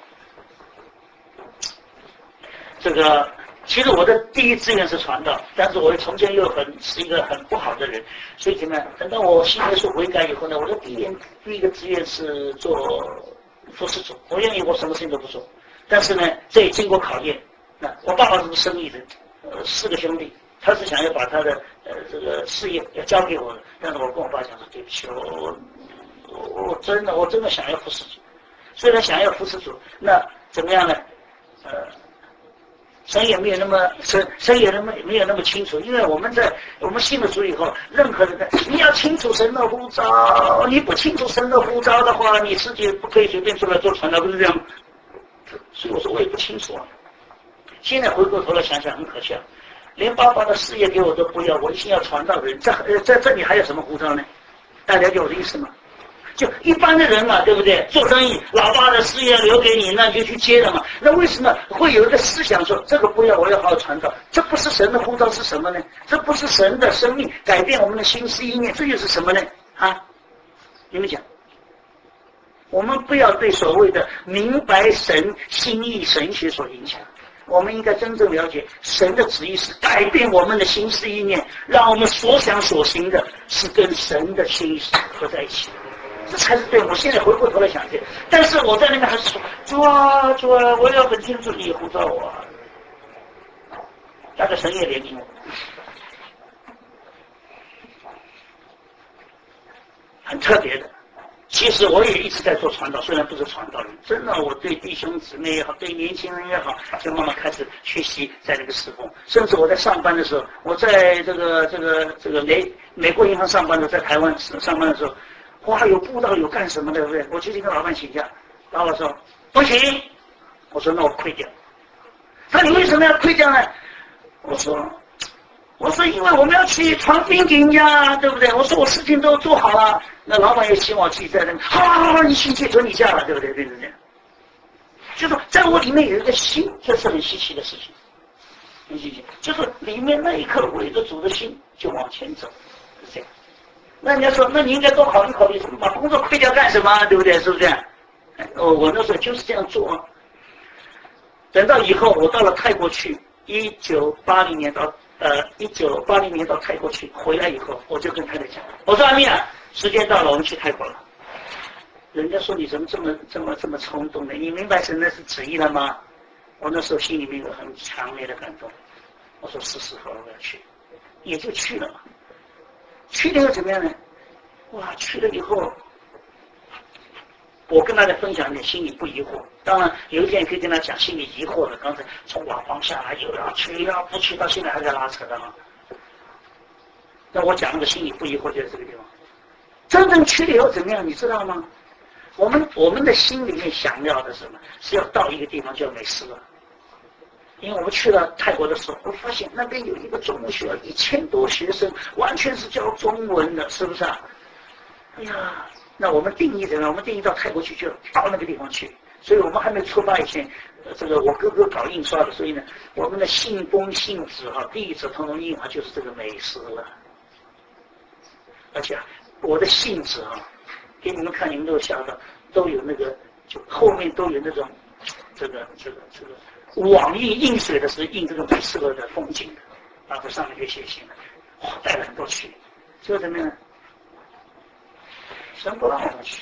这个其实我的第一志愿是传道，但是我从前又很是一个很不好的人，所以怎么样？等到我信耶稣悔改以后呢，我的第一第一个志愿是做服侍主，我愿意我什么事情都不做。但是呢，这也经过考验。那我爸爸是个生意人，呃，四个兄弟，他是想要把他的呃这个事业要交给我的，但是我跟我爸讲说对不起，我我我真的我真的想要服侍主，虽然想要服侍主，那怎么样呢？呃。神也没有那么神，神也那么没有那么清楚，因为我们在我们信了主以后，任何人的你要清楚神的呼召，你不清楚神的呼召的话，你自己不可以随便出来做传道，不是这样。所以我说我也不清楚啊。现在回过头来想想，很可笑，连爸爸的事业给我都不要，我一心要传道的人，在在这里还有什么呼召呢？大家了解我的意思吗？就一般的人嘛，对不对？做生意，老爸的事业留给你，那你就去接了嘛。那为什么会有一个思想说这个不要，我要好好传道？这不是神的呼召是什么呢？这不是神的生命改变我们的心思意念，这又是什么呢？啊，你们讲，我们不要被所谓的明白神心意神学所影响，我们应该真正了解神的旨意是改变我们的心思意念，让我们所想所行的是跟神的心意合在一起的。这才是对。我现在回过头来想这，但是我在那边还是说主啊主啊，我要很清楚你呼召我啊。大概神也怜悯我，很特别的。其实我也一直在做传道，虽然不是传道人，真的我对弟兄姊妹也好，对年轻人也好，就慢慢开始学习在那个侍奉。甚至我在上班的时候，我在这个这个这个美美国银行上班的，在台湾上班的时候。哇，有布道有干什么的，对不对？我就去跟老板请假，老板说不行，我说那我亏掉。他说你为什么要亏掉呢？我说我说因为我们要去传福音给人家，对不对？我说我事情都做好了，那老板也希望我去在那，好好好，你去去准你假了，对不对？对不对？就说在我里面有一个心，这是很稀奇的事情，很稀奇，就是里面那一颗围着主的心就往前走，是这样。那人家说，那你应该多考虑考虑，把工作亏掉干什么？对不对？是不是？哦，我那时候就是这样做。等到以后我到了泰国去， 一九八零年到呃一九八零年到泰国去，回来以后我就跟太太讲，我说阿米啊，时间到了，我们去泰国了。人家说你怎么这么这么这么冲动呢？你明白神的是旨意了吗？我那时候心里面有很强烈的感动。我说是时候我要去，也就去了嘛。去了又怎么样呢？哇，去了以后，我跟大家分享一点，心里不疑惑。当然有一天也可以跟他讲心里疑惑的。刚才从瓦房下来，又要去，又要不去，到现在还在拉扯的啊。那我讲那个心里不疑惑就在这个地方。真正去了以后怎么样？你知道吗？我们我们的心里面想要的是什么？是要到一个地方叫美斯了。因为我们去了泰国的时候，我发现那边有一个中文学校，一千多学生，完全是教中文的，是不是啊？哎呀，那我们定义怎么样？我们定义到泰国去，就到那个地方去。所以我们还没出发以前，呃、这个我哥哥搞印刷的，所以呢，我们的信封、信纸哈、地址统统印啊，就是这个美斯了。而且啊，我的信纸啊。给你们看，你们都晓得，都有那个，就后面都有那种，这个这个这个网印印水的是印这个美斯乐的风景的，然后上面就写信了，哇，带了很多去，结果怎么样？神不让我们去，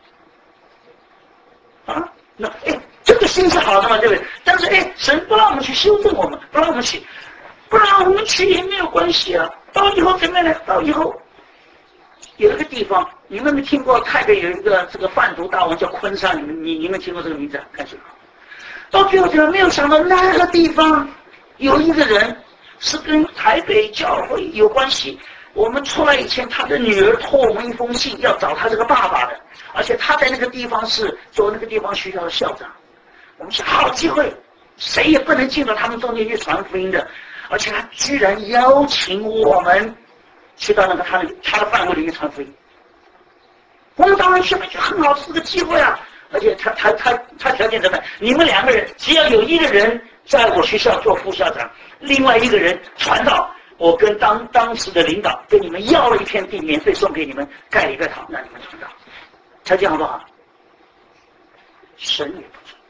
啊，那哎，这个心是好的嘛，对不对？但是哎，神不让我们去修正我们，不让我们去，不让我们去也没有关系啊。到以后怎么样呢？到以后。有一个地方，你们没听过台北有一个这个贩毒大王叫昆山，你们你你们听过这个名字？看清楚。到最后怎么没有想到那个地方有一个人是跟台北教会有关系。我们出来以前，他的女儿托我们一封信，要找他这个爸爸的，而且他在那个地方是做那个地方学校的校长。我们想好机会，谁也不能进到他们中间去传福音的，而且他居然邀请我们。去到那个他的他的范围里面传福音，我们当然去了，就很好，是个机会啊！而且他他他他条件怎么样？你们两个人只要有一个人在我学校做副校长，另外一个人传道，我跟当当时的领导跟你们要了一片地，免费送给你们盖礼拜堂，让你们传道，条件好不好？神也不错，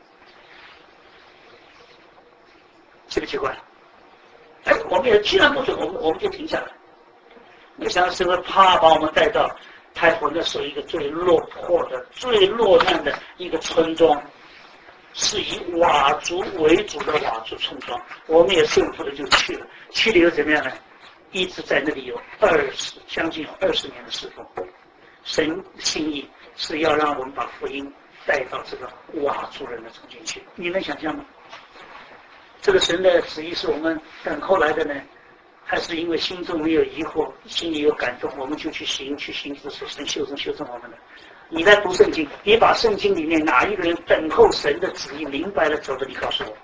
奇不奇怪？哎，我们也既然不准，我们我们就停下来。没想到是个怕把我们带到泰国那时候一个最落魄的、最落难的一个村庄，是以佤族为主的佤族村庄。我们也顺服的就去了，去了又怎么样呢？一直在那里有二十将近有二十年的侍奉。神心意是要让我们把福音带到这个佤族人的中间去，你能想象吗？这个神的旨意是我们等候来的呢？还是因为心中没有疑惑，心里有感动，我们就去行，去行之时，神修正修正我们的。你在读圣经，你把圣经里面哪一个人等候神的旨意明白了走的，你告诉我。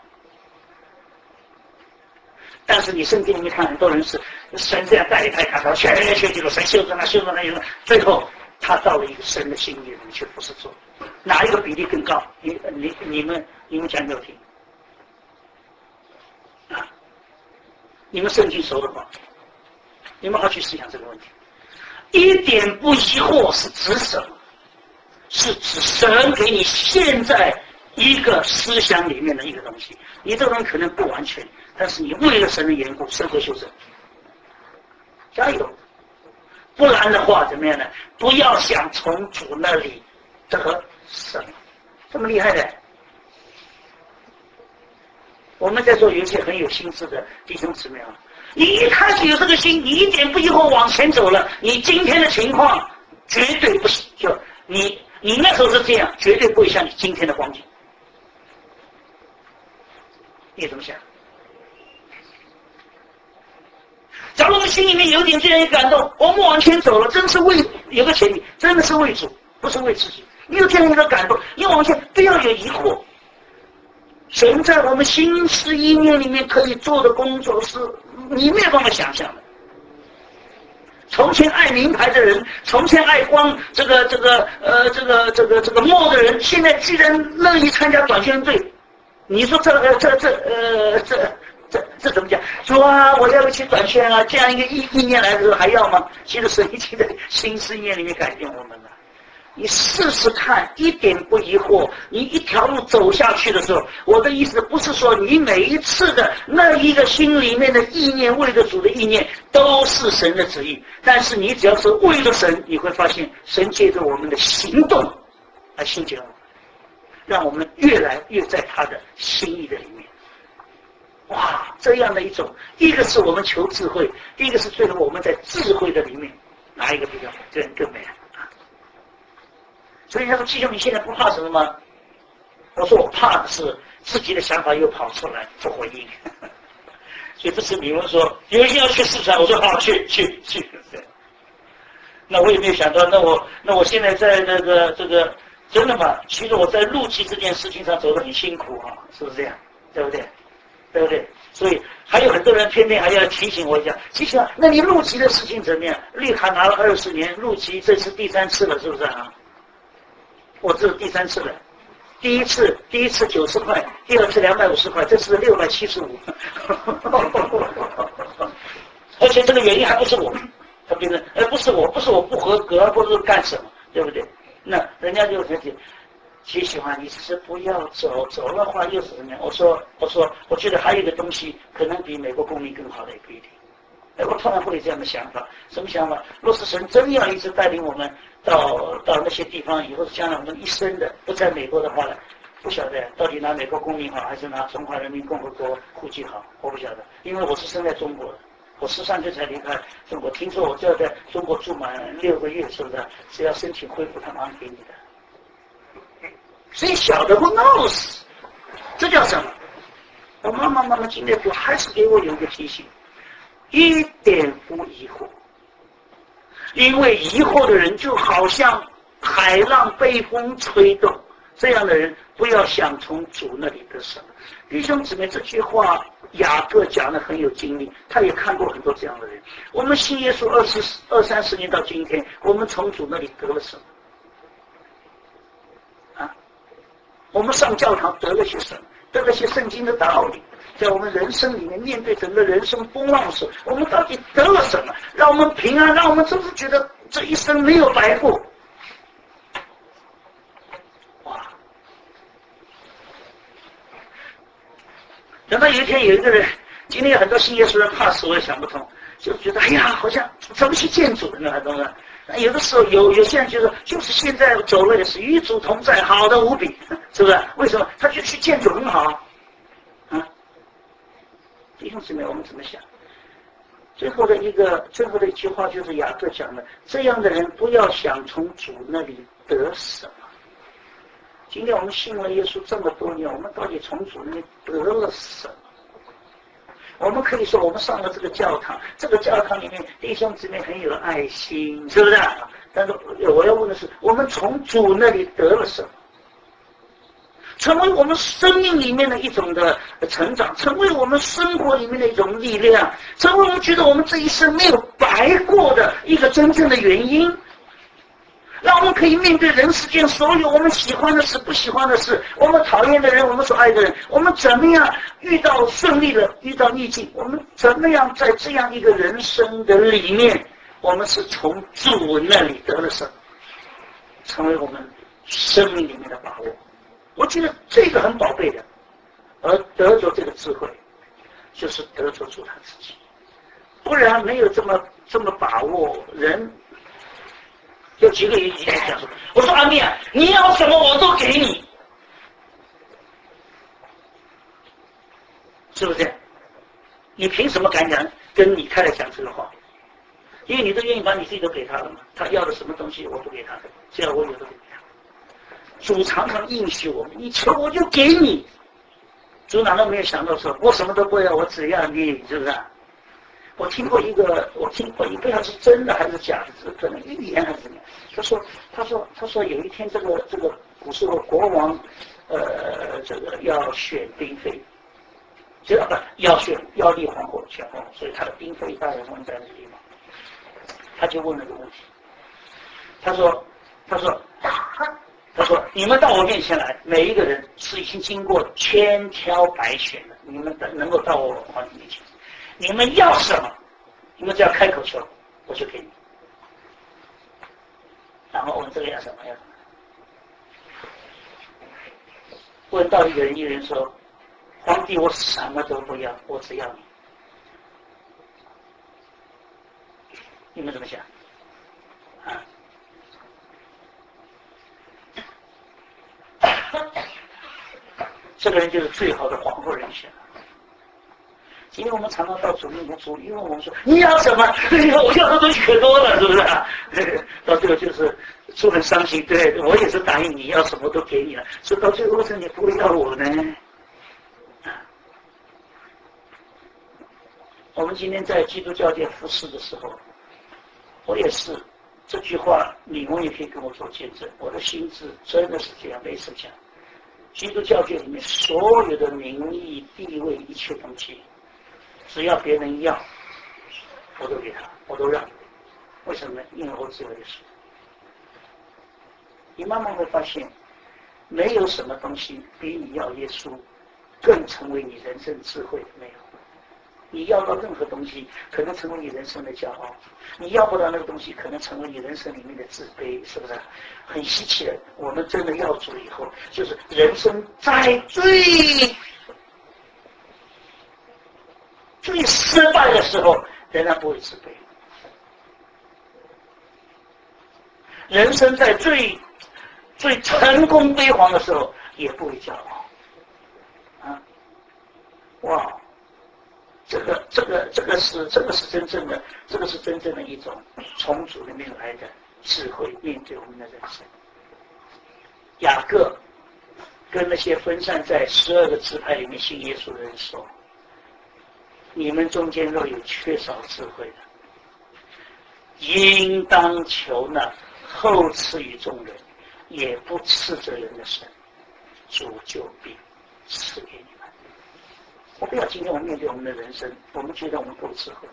但是你圣经里面看，很多人是神这样带领他看到，学来学去了，神修正他，修正他，修正，最后他到了一个神的心意里面去不是做，哪一个比例更高？你你你们你们讲给我听。啊，你们圣经熟的话，你们好去思想这个问题。一点不疑惑是指什么？是指神给你现在一个思想里面的一个东西。你这个人可能不完全，但是你为了神的缘故，神会修正。加油！不然的话怎么样呢？不要想从主那里得什么，这么厉害的。我们在座有一些很有心思的弟兄姊妹啊，你一开始有这个心，你一点不疑惑往前走了，你今天的情况绝对不是就你你那时候是这样，绝对不会像你今天的光景。你怎么想？假如我们心里面有点这样一个感动，我们往前走了，真是为有个前提，真的是为主，不是为自己。你有这样一个感动，你往前不要有疑惑。神在我们心思意念里面可以做的工作是你没有办法想象的。从前爱名牌的人，从前爱光这个这个呃这个这个这个墨的人，现在居然乐意参加短宣队。你说这个这这呃这这这怎么讲？说啊，我要去短宣啊，这样一个意意念来的时候还要吗？其实神已经在心思意念里面改变我们了。 你试试看，一点不疑惑，你一条路走下去的时候，我的意思不是说你每一次的那一个心里面的意念，为着主的意念都是神的旨意，但是你只要是为了神，你会发现神借着我们的行动来兴起我们，让我们越来越在他的心意的里面。哇，这样的一种，一个是我们求智慧，一个是最后我们在智慧的里面，哪一个比较更更美啊？所以他说：“弟兄，你现在不怕什么吗？”我说：“我怕的是自己的想法又跑出来不回应。”所以这次李文说：“有一天要去四川。”我说：“好，去去去。”那我也没有想到，那我那我现在在那个这个真的嘛？其实我在录集这件事情上走得很辛苦啊，是不是这样？对不对？对不对？所以还有很多人偏偏还要提醒我一下，提醒啊，那你入籍的事情怎么样？绿卡拿了二十年，入籍这次第三次了，是不是啊？我这是第三次了，第一次第一次九十块，第二次两百五十块，这次六百七十五，而且这个原因还不是我，他变成呃不是我，不是我不合格，不是干什么，对不对？那人家就很其实话，你只是不要走，走的话又是怎么样？我说，我说，我觉得还有一个东西可能比美国公民更好的也不一定。哎，我突然会有这样的想法，什么想法？若是神真要一直带领我们到到那些地方，以后将来我们一生的不在美国的话呢，不晓得到底拿美国公民好，还是拿中华人民共和国户籍好，我不晓得，因为我是生在中国的。我十三岁才离开中国，听说我只要在中国住满六个月，是不是？只要申请恢复，他马上给你的。谁晓得 who knows？ 这叫什么？我妈妈妈妈今天不还是给我有一个提醒，一点不疑惑，因为疑惑的人就好像海浪被风吹动，这样的人不要想从主那里得什么。弟兄姊妹，这句话雅各讲的很有经历，他也看过很多这样的人。我们信耶稣二十二三十年到今天，我们从主那里得了什么？我们上教堂得了些什么？得了些圣经的道理，在我们人生里面，面对整个人生风浪时，我们到底得了什么？让我们平安，让我们真是觉得这一生没有白过。哇！等到有一天有一个人，今天有很多信耶稣人怕死，我也想不通，就觉得哎呀，好像怎么去见主的呢？懂吗？有的时候有有些人觉得，就是现在走了也是与主同在，好的无比，是不是？为什么？他就去见主很好啊！弟兄姊妹，我们怎么想？最后的一个最后的一句话就是雅各讲的：这样的人不要想从主那里得什么。今天我们信了耶稣这么多年，我们到底从主那里得了什么？我们可以说，我们上了这个教堂，这个教堂里面弟兄姊妹很有爱心，是不是？但是我要问的是，我们从主那里得了什么？成为我们生命里面的一种的成长，成为我们生活里面的一种力量，成为我们觉得我们这一生没有白过的一个真正的原因。让我们可以面对人世间所有我们喜欢的事、不喜欢的事，我们讨厌的人，我们所爱的人，我们怎么样遇到顺利的，遇到逆境，我们怎么样在这样一个人生的里面，我们是从主那里得了什么，成为我们生命里面的把握。我觉得这个很宝贝的，而得着这个智慧，就是得着主他自己，不然没有这么这么把握人。有几个人以前讲说，我说阿密啊，你要什么我都给你，是不是？你凭什么敢讲跟你太太讲这个话？因为你都愿意把你自己都给他了嘛，他要的什么东西我不给他，只要我有的给他。主常常应许我们，你求我就给你。主哪都没有想到说，我什么都不要，我只要你，是不是？我听过一个，我听过一个，不知道是真的还是假的，可能预言还是怎么样。他说，他说，他说有一天这个这个古时候国王，呃，这个要选嫔妃，这不要选要立皇后选皇后，所以他的嫔妃大概放在这个地方。他就问了个问题，他说，他说，他说你们到我面前来，每一个人是已经经过千挑百选的，你们能够到我皇帝面前。你们要什么？你们只要开口说，我就给你。 然后问这个要什么要什么。问到一个人，一个人说：“皇帝，我什么都不要，我只要你。”你们怎么想？啊？这个人就是最好的皇后人选。今天我们常常到主面前主，因为我们说你要什么？我要的东西可多了，是不是啊？到最后就是主很伤心，对我也是答应你要什么都给你了，所以到最后为什么你不会要我呢？啊，我们今天在基督教界服侍的时候，我也是这句话，你们也可以跟我做见证，我的心智真的是这样，没什么讲。基督教界里面所有的名义、地位、一切东西，只要别人要，我都给他，我都让。为什么呢？因为我只有耶稣。你慢慢会发现，没有什么东西比你要耶稣更成为你人生智慧的，没有。你要到任何东西，可能成为你人生的骄傲；你要不到那个东西，可能成为你人生里面的自卑，是不是？很稀奇的，我们真的要主以后，就是人生在最最失败的时候，仍然不会自卑；人生在最最成功辉煌的时候，也不会骄傲。啊，哇！这个这个这个是这个是真正的，这个是真正的一种从主里面来的智慧，面对我们的人生。雅各跟那些分散在十二个支派里面信耶稣的人说：“你们中间若有缺少智慧的，应当求那后赐予众人，也不斥责人的神，主就必赐给你们。”我不要今天我们面对我们的人生，我们觉得我们够智慧。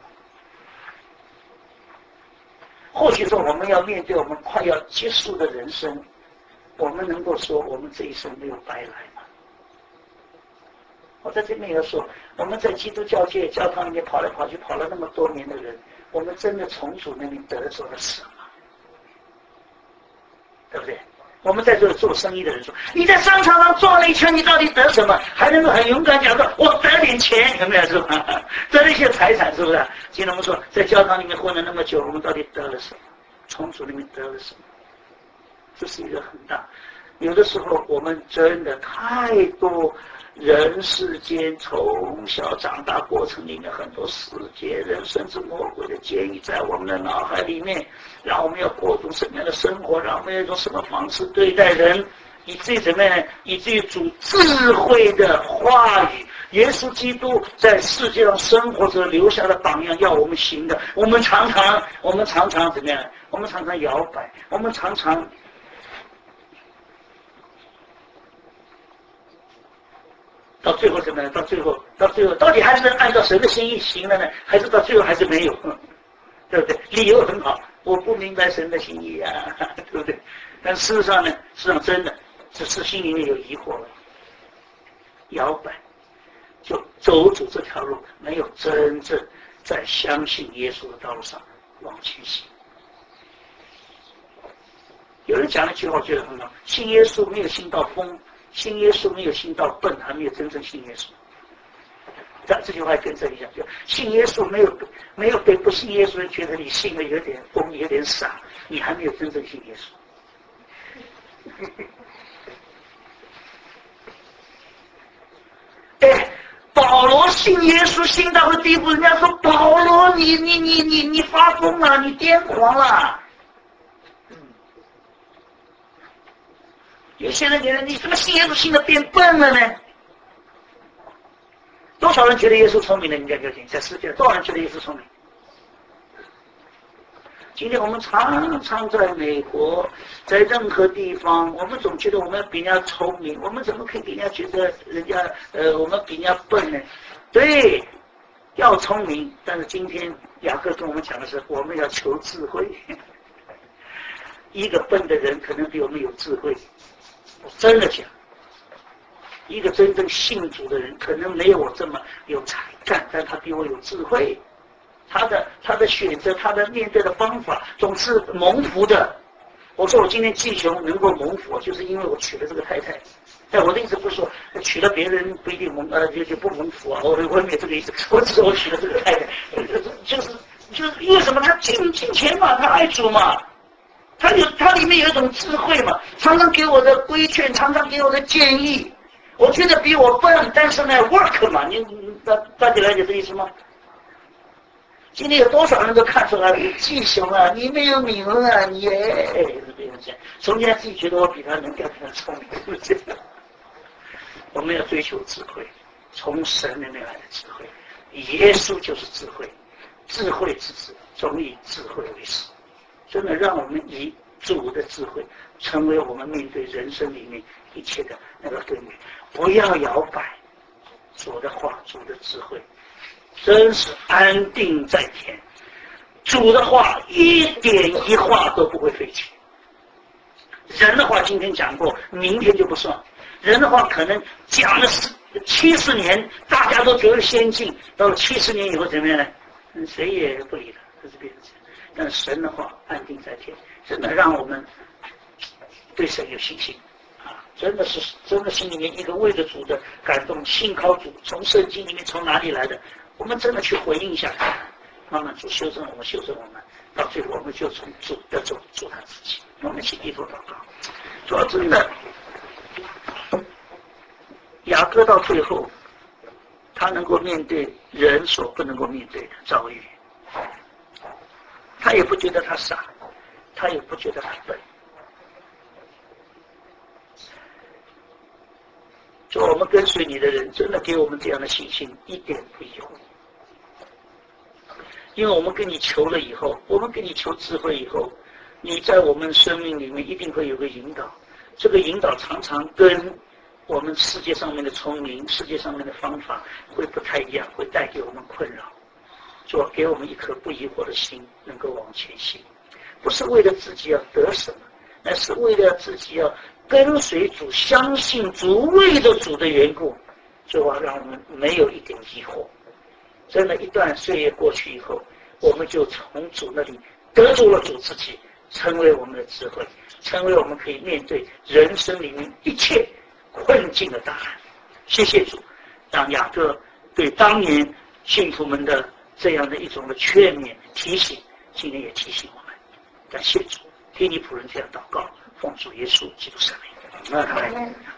或许说我们要面对我们快要结束的人生，我们能够说我们这一生没有白来吗？我在这边要说，我们在基督教界教堂里面跑来跑去跑了那么多年的人，我们真的从主那里得着了什么？对不对？我们在这里做生意的人说，你在商场上转了一圈，你到底得什么？还能够很勇敢讲说，我得点钱，有没有？是吧？得了一些财产，是不是？今天我们说，在教堂里面混了那么久，我们到底得了什么？从主里面得了什么？这是一个很大。有的时候，我们真的太多人世间从小长大过程里面很多世界人甚至魔鬼的建议在我们的脑海里面，让我们要过种什么样的生活，让我们要用什么方式对待人，以至于怎么样？以至于主智慧的话语，耶稣基督在世界上生活着留下的榜样，要我们行的。我们常常，我们常常怎么样？我们常常摇摆，我们常常。到最后怎么样？到最后，到最后，到底还是按照神的心意行了呢，还是到最后还是没有？对不对？理由很好，我不明白神的心意啊，对不对？但事实上呢，事实上真的只是心里面有疑惑，摇摆，就走主这条路，没有真正在相信耶稣的道路上往前行。有人讲一句话，我觉得很好：信耶稣没有信到疯。信耶稣没有信到笨，还没有真正信耶稣。这这句话跟这里讲，就信耶稣没有没有被不信耶稣人觉得你信的有点疯，有点傻，你还没有真正信耶稣。哎，保罗信耶稣信到个地步，人家说保罗，你你你你你发疯了，你癫狂了。有些人觉得你怎么信耶稣信的变笨了呢？多少人觉得耶稣聪明的？你在究竟在世界多少人觉得耶稣聪明？今天我们常常在美国，在任何地方，我们总觉得我们比人家聪明，我们怎么可以给人家觉得人家呃我们比人家笨呢？对，要聪明，但是今天雅各跟我们讲的是，我们要求智慧。一个笨的人可能比我们有智慧。我真的讲，一个真正信主的人，可能没有我这么有才干，但他比我有智慧。他的他的选择，他的面对的方法，总是蒙福的。 我说我今天继雄能够蒙福，就是因为我娶了这个太太。但我的意思不是说娶了别人不一定蒙呃就就不蒙福啊，我我没有这个意思，我只是我娶了这个太太，就是就是因为什么？他金金钱嘛，他爱主嘛，他有他里面有一种智慧嘛，常常给我的规劝，常常给我的建议。我觉得比我笨，但是呢 work 嘛，你大大家了解这意思吗？今天有多少人都看出来了，季雄啊，你没有名啊，你哎，是这样讲。从前自己觉得我比他能干，比他聪明，是不是？我们要追求智慧，从神那边来的智慧。耶稣就是智慧，智慧之子，总以智慧为始。真的让我们以主的智慧，成为我们面对人生里面一切的那个根源。不要摇摆主的话，主的智慧。真是安定在天，主的话一点一画都不会废弃。人的话今天讲过，明天就不算。人的话可能讲了七十年，大家都觉得先进，到了七十年以后怎么样呢？谁也不理他，这是别人讲。但神的话安定在天，真的让我们对神有信心。真的是，真的心里面一个为了主的感动，信靠主，从圣经里面从哪里来的？我们真的去回应一下，慢慢主修正我们，修正我们，到最后我们就从主得走主他自己。我们一起低头祷告。主要真的，雅各到最后，他能够面对人所不能够面对的遭遇，他也不觉得他傻，他也不觉得他笨。就我们跟随你的人，真的给我们这样的信心，一点不疑惑。因为我们跟你求了以后，我们跟你求智慧以后，你在我们生命里面一定会有个引导。这个引导常常跟我们世界上面的聪明、世界上面的方法会不太一样，会带给我们困扰。主要给我们一颗不疑惑的心，能够往前行，不是为了自己要得什么，乃是为了自己要跟随主、相信主、为了主的缘故，主要让我们没有一点疑惑。真的，一段岁月过去以后，我们就从主那里得住了主自己，成为我们的智慧，成为我们可以面对人生里面一切困境的答案。谢谢主，让雅各对当年信徒们的这样的一种的劝勉提醒，今天也提醒我们。感谢主，听你仆人这样祷告，奉主耶稣基督圣名。